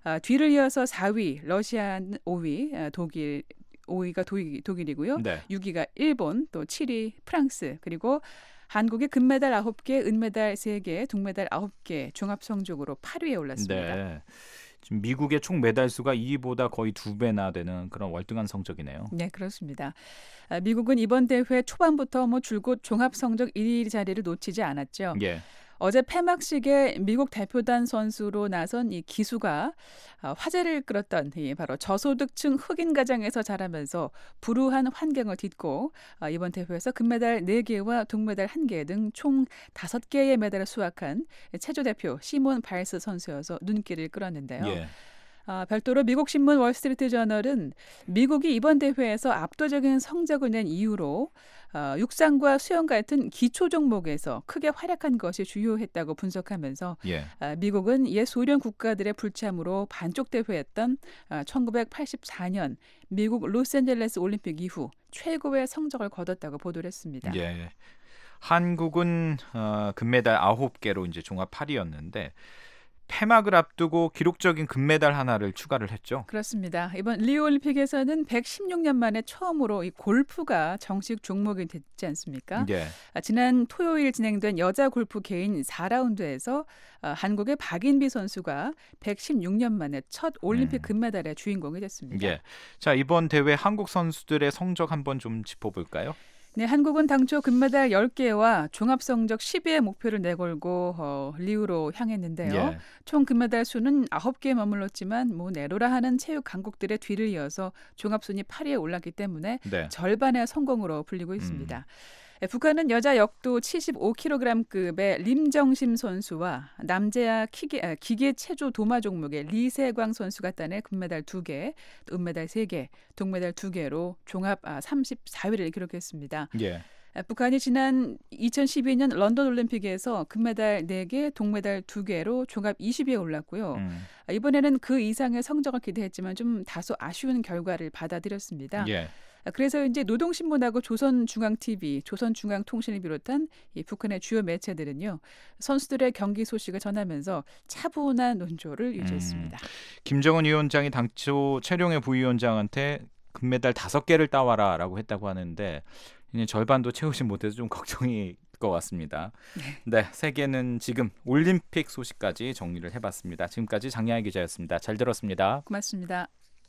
뒤를 이어서 사 위 러시아는 오 위, 독일 오 위가 독일, 독일이고요. 네. 육 위가 일본, 또 칠 위 프랑스, 그리고 한국의 금메달 아홉 개, 은메달 세 개, 동메달 아홉 개 종합 성적으로 팔 위에 올랐습니다. 네. 지금 미국의 총 메달 수가 이 위보다 거의 두 배나 되는 그런 월등한 성적이네요. 네, 그렇습니다. 미국은 이번 대회 초반부터 뭐 줄곧 종합 성적 일 위 자리를 놓치지 않았죠. 예. 어제 폐막식에 미국 대표단 선수로 나선 이 기수가 화제를 끌었던 이 바로 저소득층 흑인 가정에서 자라면서 불우한 환경을 딛고 이번 대회에서 금메달 네 개와 동메달 한 개 등 총 다섯 개의 메달을 수확한 체조 대표 시몬 바일스 선수여서 눈길을 끌었는데요. 예. 아, 별도로 미국 신문 월스트리트 저널은 미국이 이번 대회에서 압도적인 성적을 낸 이유로 어, 육상과 수영 같은 기초 종목에서 크게 활약한 것이 주요했다고 분석하면서 예. 아, 미국은 옛 소련 국가들의 불참으로 반쪽 대회였던 아, 천구백팔십사 년 미국 로스앤젤레스 올림픽 이후 최고의 성적을 거뒀다고 보도를 했습니다. 예. 한국은 어, 금메달 아홉 개로 이제 종합 팔 위였는데 폐막을 앞두고 기록적인 금메달 하나를 추가를 했죠. 그렇습니다. 이번 리우 올림픽에서는 백십육 년 만에 처음으로 이 골프가 정식 종목이 됐지 않습니까? 예. 지난 토요일 진행된 여자 골프 개인 사 라운드에서 한국의 박인비 선수가 백십육 년 만에 첫 올림픽 음. 금메달의 주인공이 됐습니다. 예. 자, 이번 대회 한국 선수들의 성적 한번 좀 짚어볼까요? 네, 한국은 당초 금메달 열 개와 종합성적 십 위의 목표를 내걸고 어, 리우로 향했는데요. 예. 총 금메달 수는 아홉 개에 머물렀지만 뭐 내로라 하는 체육 강국들의 뒤를 이어서 종합순위 팔 위에 올랐기 때문에 네. 절반의 성공으로 불리고 있습니다. 음. 북한은 여자 역도 칠십오 킬로그램급의 림정심 선수와 남자 기계, 아, 기계 체조 도마 종목의 리세광 선수가 따내 금메달 두 개, 은메달 세 개, 동메달 두 개로 종합 삼십사 위를 기록했습니다. 예. 북한이 지난 이천십이 년 런던 올림픽에서 금메달 네 개, 동메달 두 개로 종합 이십 위에 올랐고요. 음. 이번에는 그 이상의 성적을 기대했지만 좀 다소 아쉬운 결과를 받아들였습니다. 예. 그래서 이제 노동신문하고 조선중앙티비, 조선중앙통신을 비롯한 이 북한의 주요 매체들은요, 선수들의 경기 소식을 전하면서 차분한 논조를 유지했습니다. 음, 김정은 위원장이 당초 최룡해 부위원장한테 금메달 다섯 개를 따와라라고 했다고 하는데 이제 절반도 채우지 못해서 좀 걱정이 것 같습니다. 네, 세계는 지금 올림픽 소식까지 정리를 해봤습니다. 지금까지 장야희 기자였습니다. 잘 들었습니다. 고맙습니다.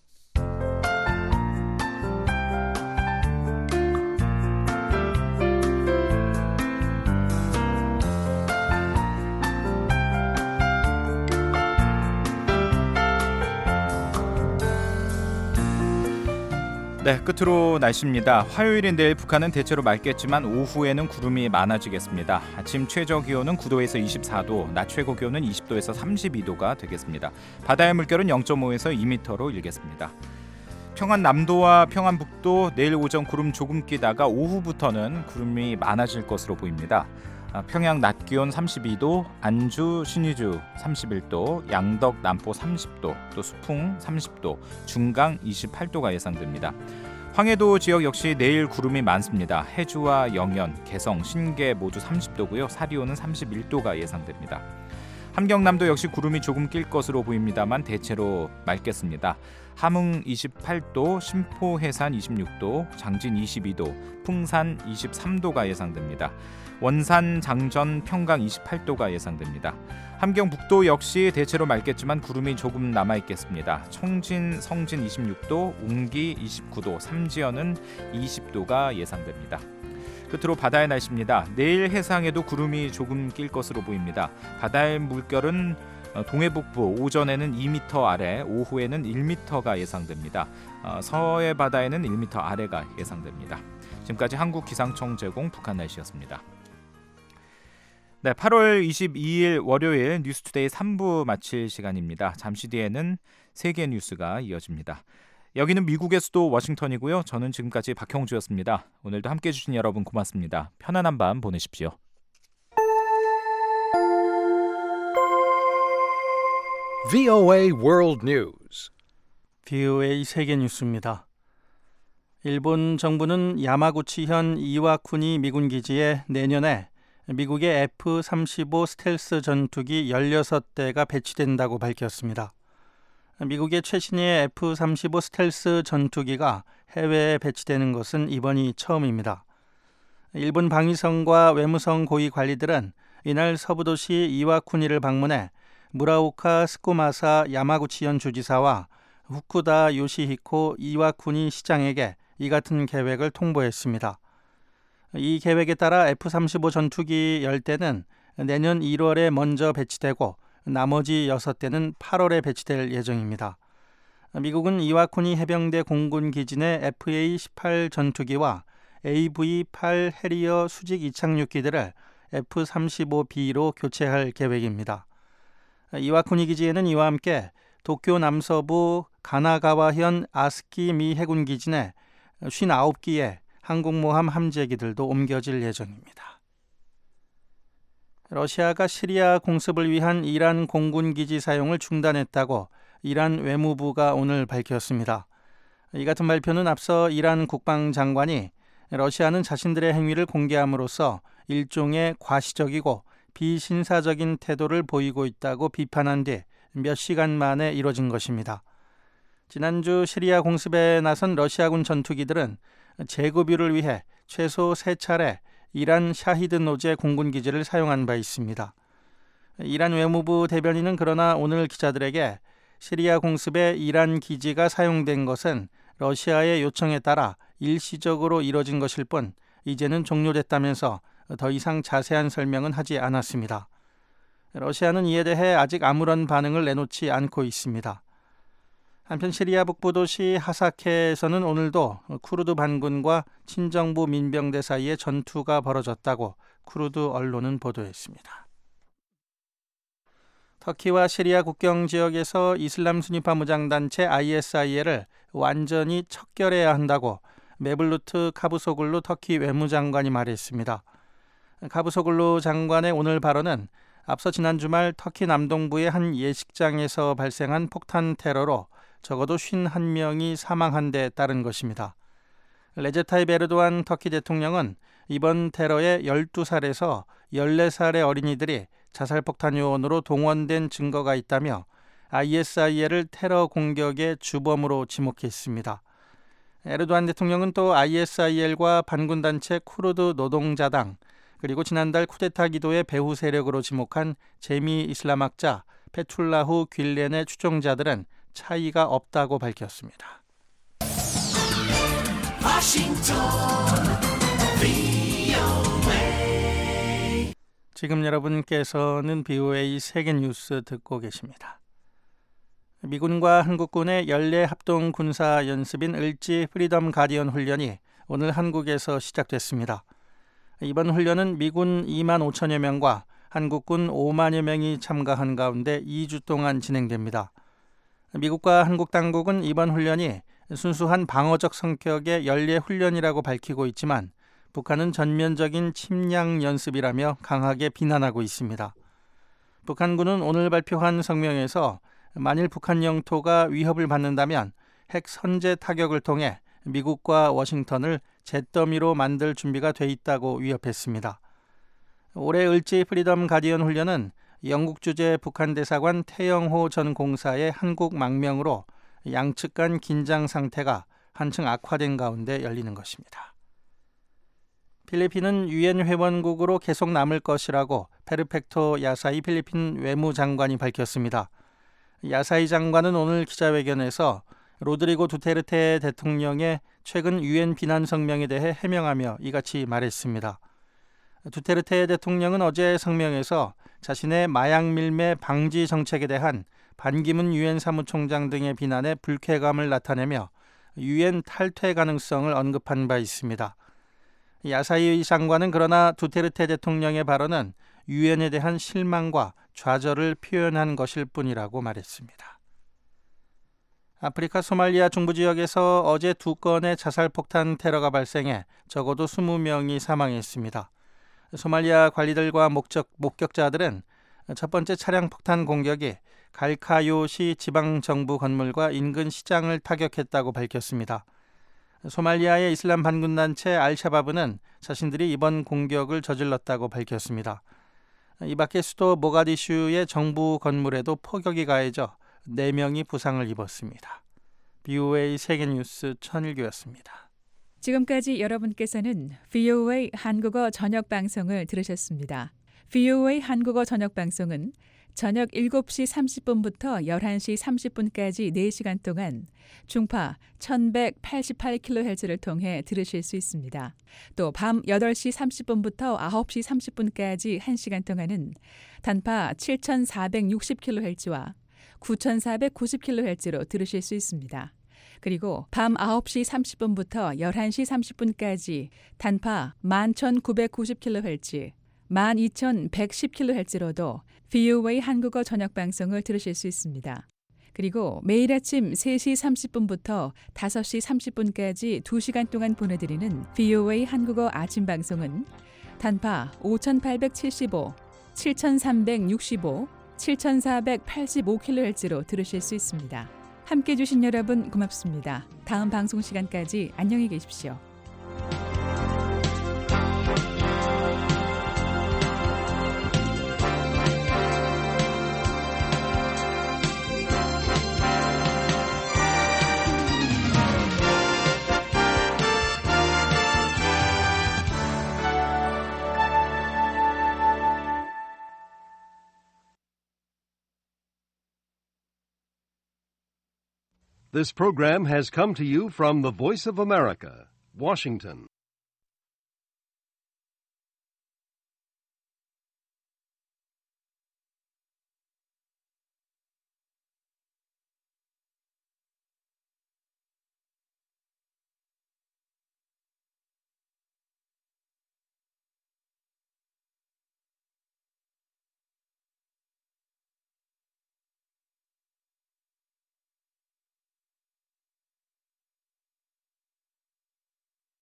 네, 끝으로 날씨입니다. 화요일인 내일 북한은 대체로 맑겠지만 오후에는 구름이 많아지겠습니다. 아침 최저 기온은 구 도에서 이십사 도, 낮 최고 기온은 이십 도에서 삼십이 도가 되겠습니다. 바다의 물결은 영 점 오에서 이 미터로 일겠습니다. 평안 남도와 평안 북도 내일 오전 구름 조금 끼다가 오후부터는 구름이 많아질 것으로 보입니다. 평양 낮 기온 삼십이 도, 안주, 신의주 삼십일 도, 양덕, 남포 삼십 도, 또 수풍 삼십 도, 중강 이십팔 도가 예상됩니다. 황해도 지역 역시 내일 구름이 많습니다. 해주와 영연, 개성, 신계 모두 삼십 도고요. 사리오는 삼십일 도가 예상됩니다. 함경남도 역시 구름이 조금 낄 것으로 보입니다만 대체로 맑겠습니다. 함흥 이십팔 도, 심포 해산 이십육 도, 장진 이십이 도, 풍산 이십삼 도가 예상됩니다. 원산, 장전, 평강 이십팔 도가 예상됩니다. 함경 북도 역시 대체로 맑겠지만 구름이 조금 남아있겠습니다. 청진, 성진 이십육 도, 웅기 이십구 도, 삼지연은 이십 도가 예상됩니다. 끝으로 바다의 날씨입니다. 내일 해상에도 구름이 조금 낄 것으로 보입니다. 바다의 물결은 동해북부 오전에는 이 미터 아래, 오후에는 일 미터가 예상됩니다. 서해 바다에는 일 미터 아래가 예상됩니다. 지금까지 한국기상청 제공 북한 날씨였습니다. 네, 팔월 이십이일 월요일 뉴스투데이 삼 부 마칠 시간입니다. 잠시 뒤에는 세계 뉴스가 이어집니다. 여기는 미국의 수도 워싱턴이고요. 저는 지금까지 박형주였습니다. 오늘도 함께해 주신 여러분 고맙습니다. 편안한 밤 보내십시오. 브이오에이 World News. 브이오에이 세계 뉴스입니다. 일본 정부는 야마구치현 이와쿠니 미군 기지에 내년에 미국의 에프 삼십오 스텔스 전투기 열여섯 대가 배치된다고 밝혔습니다. 미국의 최신의 에프 삼십오 스텔스 전투기가 해외에 배치되는 것은 이번이 처음입니다. 일본 방위성과 외무성 고위 관리들은 이날 서부도시 이와쿠니를 방문해 무라오카 스코마사 야마구치현 주지사와 후쿠다 요시히코 이와쿠니 시장에게 이 같은 계획을 통보했습니다. 이 계획에 따라 에프 삼십오 전투기 십 대는 내년 일월에 먼저 배치되고 나머지 여섯 대는 팔월에 배치될 예정입니다. 미국은 이와쿠니 해병대 공군 기지 내 에프에이 십팔 전투기와 에이브이 팔 해리어 수직 이착륙기들을 에프 삼십오 비로 교체할 계획입니다. 이와쿠니 기지에는 이와 함께 도쿄 남서부 가나가와현 아스키 미 해군 기지 내 오십구 기의 항공모함 함재기들도 옮겨질 예정입니다. 러시아가 시리아 공습을 위한 이란 공군기지 사용을 중단했다고 이란 외무부가 오늘 밝혔습니다. 이 같은 발표는 앞서 이란 국방장관이 러시아는 자신들의 행위를 공개함으로써 일종의 과시적이고 비신사적인 태도를 보이고 있다고 비판한 뒤 몇 시간 만에 이뤄진 것입니다. 지난주 시리아 공습에 나선 러시아군 전투기들은 재고비를 위해 최소 세 차례 이란 샤히드 노제 공군기지를 사용한 바 있습니다. 이란 외무부 대변인은 그러나 오늘 기자들에게 시리아 공습에 이란 기지가 사용된 것은 러시아의 요청에 따라 일시적으로 이뤄진 것일 뿐 이제는 종료됐다면서 더 이상 자세한 설명은 하지 않았습니다. 러시아는 이에 대해 아직 아무런 반응을 내놓지 않고 있습니다. 한편 시리아 북부 도시 하사케에서는 오늘도 쿠르드 반군과 친정부 민병대 사이에 전투가 벌어졌다고 쿠르드 언론은 보도했습니다. 터키와 시리아 국경 지역에서 이슬람 순위파 무장단체 아이에스아이엘을 완전히 척결해야 한다고 메블루트 카부소글루 터키 외무장관이 말했습니다. 카부소글루 장관의 오늘 발언은 앞서 지난 주말 터키 남동부의 한 예식장에서 발생한 폭탄 테러로 적어도 오십일 명이 사망한 데 따른 것입니다. 레제 타입 에르도안 터키 대통령은 이번 테러에 열두 살에서 열네 살의 어린이들이 자살폭탄 요원으로 동원된 증거가 있다며 아이에스아이엘을 테러 공격의 주범으로 지목했습니다. 에르도안 대통령은 또 아이에스아이엘과 반군단체 쿠르드 노동자당 그리고 지난달 쿠데타 기도의 배후 세력으로 지목한 제미 이슬람학자 페툴라후 퀼렌의 추종자들은 차이가 없다고 밝혔습니다. 지금 여러분께서는 비오에이 세계뉴스 듣고 계십니다. 미군과 한국군의 연례 합동 군사 연습인 을지 프리덤 가디언 훈련이 오늘 한국에서 시작됐습니다. 이번 훈련은 미군 이만 오천여 명과 한국군 오만여 명이 참가한 가운데 이 주 동안 진행됩니다. 미국과 한국 당국은 이번 훈련이 순수한 방어적 성격의 연례 훈련이라고 밝히고 있지만 북한은 전면적인 침략 연습이라며 강하게 비난하고 있습니다. 북한군은 오늘 발표한 성명에서 만일 북한 영토가 위협을 받는다면 핵 선제 타격을 통해 미국과 워싱턴을 잿더미로 만들 준비가 돼 있다고 위협했습니다. 올해 을지 프리덤 가디언 훈련은 영국 주재 북한 대사관 태영호 전 공사의 한국 망명으로 양측 간 긴장 상태가 한층 악화된 가운데 열리는 것입니다. 필리핀은 유엔 회원국으로 계속 남을 것이라고 페르펙토 야사이 필리핀 외무장관이 밝혔습니다. 야사이 장관은 오늘 기자회견에서 로드리고 두테르테 대통령의 최근 유엔 비난 성명에 대해 해명하며 이같이 말했습니다. 두테르테 대통령은 어제 성명에서 자신의 마약 밀매 방지 정책에 대한 반기문 유엔 사무총장 등의 비난에 불쾌감을 나타내며 유엔 탈퇴 가능성을 언급한 바 있습니다. 야사이 장관은 그러나 두테르테 대통령의 발언은 유엔에 대한 실망과 좌절을 표현한 것일 뿐이라고 말했습니다. 아프리카 소말리아 중부 지역에서 어제 두 건의 자살폭탄 테러가 발생해 적어도 이십 명이 사망했습니다. 소말리아 관리들과 목적, 목격자들은 첫 번째 차량 폭탄 공격이 갈카요시 지방정부 건물과 인근 시장을 타격했다고 밝혔습니다. 소말리아의 이슬람 반군단체 알샤바브는 자신들이 이번 공격을 저질렀다고 밝혔습니다. 이 밖에 수도 모가디슈의 정부 건물에도 포격이 가해져 네 명이 부상을 입었습니다. 비오에이 세계뉴스 천일규였습니다. 지금까지 여러분께서는 비오에이 한국어 저녁 방송을 들으셨습니다. 비오에이 한국어 저녁 방송은 저녁 일곱 시 삼십 분부터 열한 시 삼십 분까지 네 시간 동안 중파 천백팔십팔 킬로헤르츠를 통해 들으실 수 있습니다. 또 밤 여덟 시 삼십 분부터 아홉 시 삼십 분까지 한 시간 동안은 단파 칠천사백육십 킬로헤르츠와 구천사백구십 킬로헤르츠로 들으실 수 있습니다. 그리고 밤 아홉 시 삼십 분부터 열한 시 삼십 분까지 단파 만 천구백구십 킬로헤르츠, 만 이천백십 킬로헤르츠로도 비오에이 한국어 저녁 방송을 들으실 수 있습니다. 그리고 매일 아침 세 시 삼십 분부터 다섯 시 삼십 분까지 두 시간 동안 보내드리는 비오에이 한국어 아침 방송은 단파 오천팔백칠십오, 칠천삼백육십오, 칠천사백팔십오 킬로헤르츠로 들으실 수 있습니다. 함께해 주신 여러분 고맙습니다. 다음 방송 시간까지 안녕히 계십시오. This program has come to you from the Voice of America, Washington.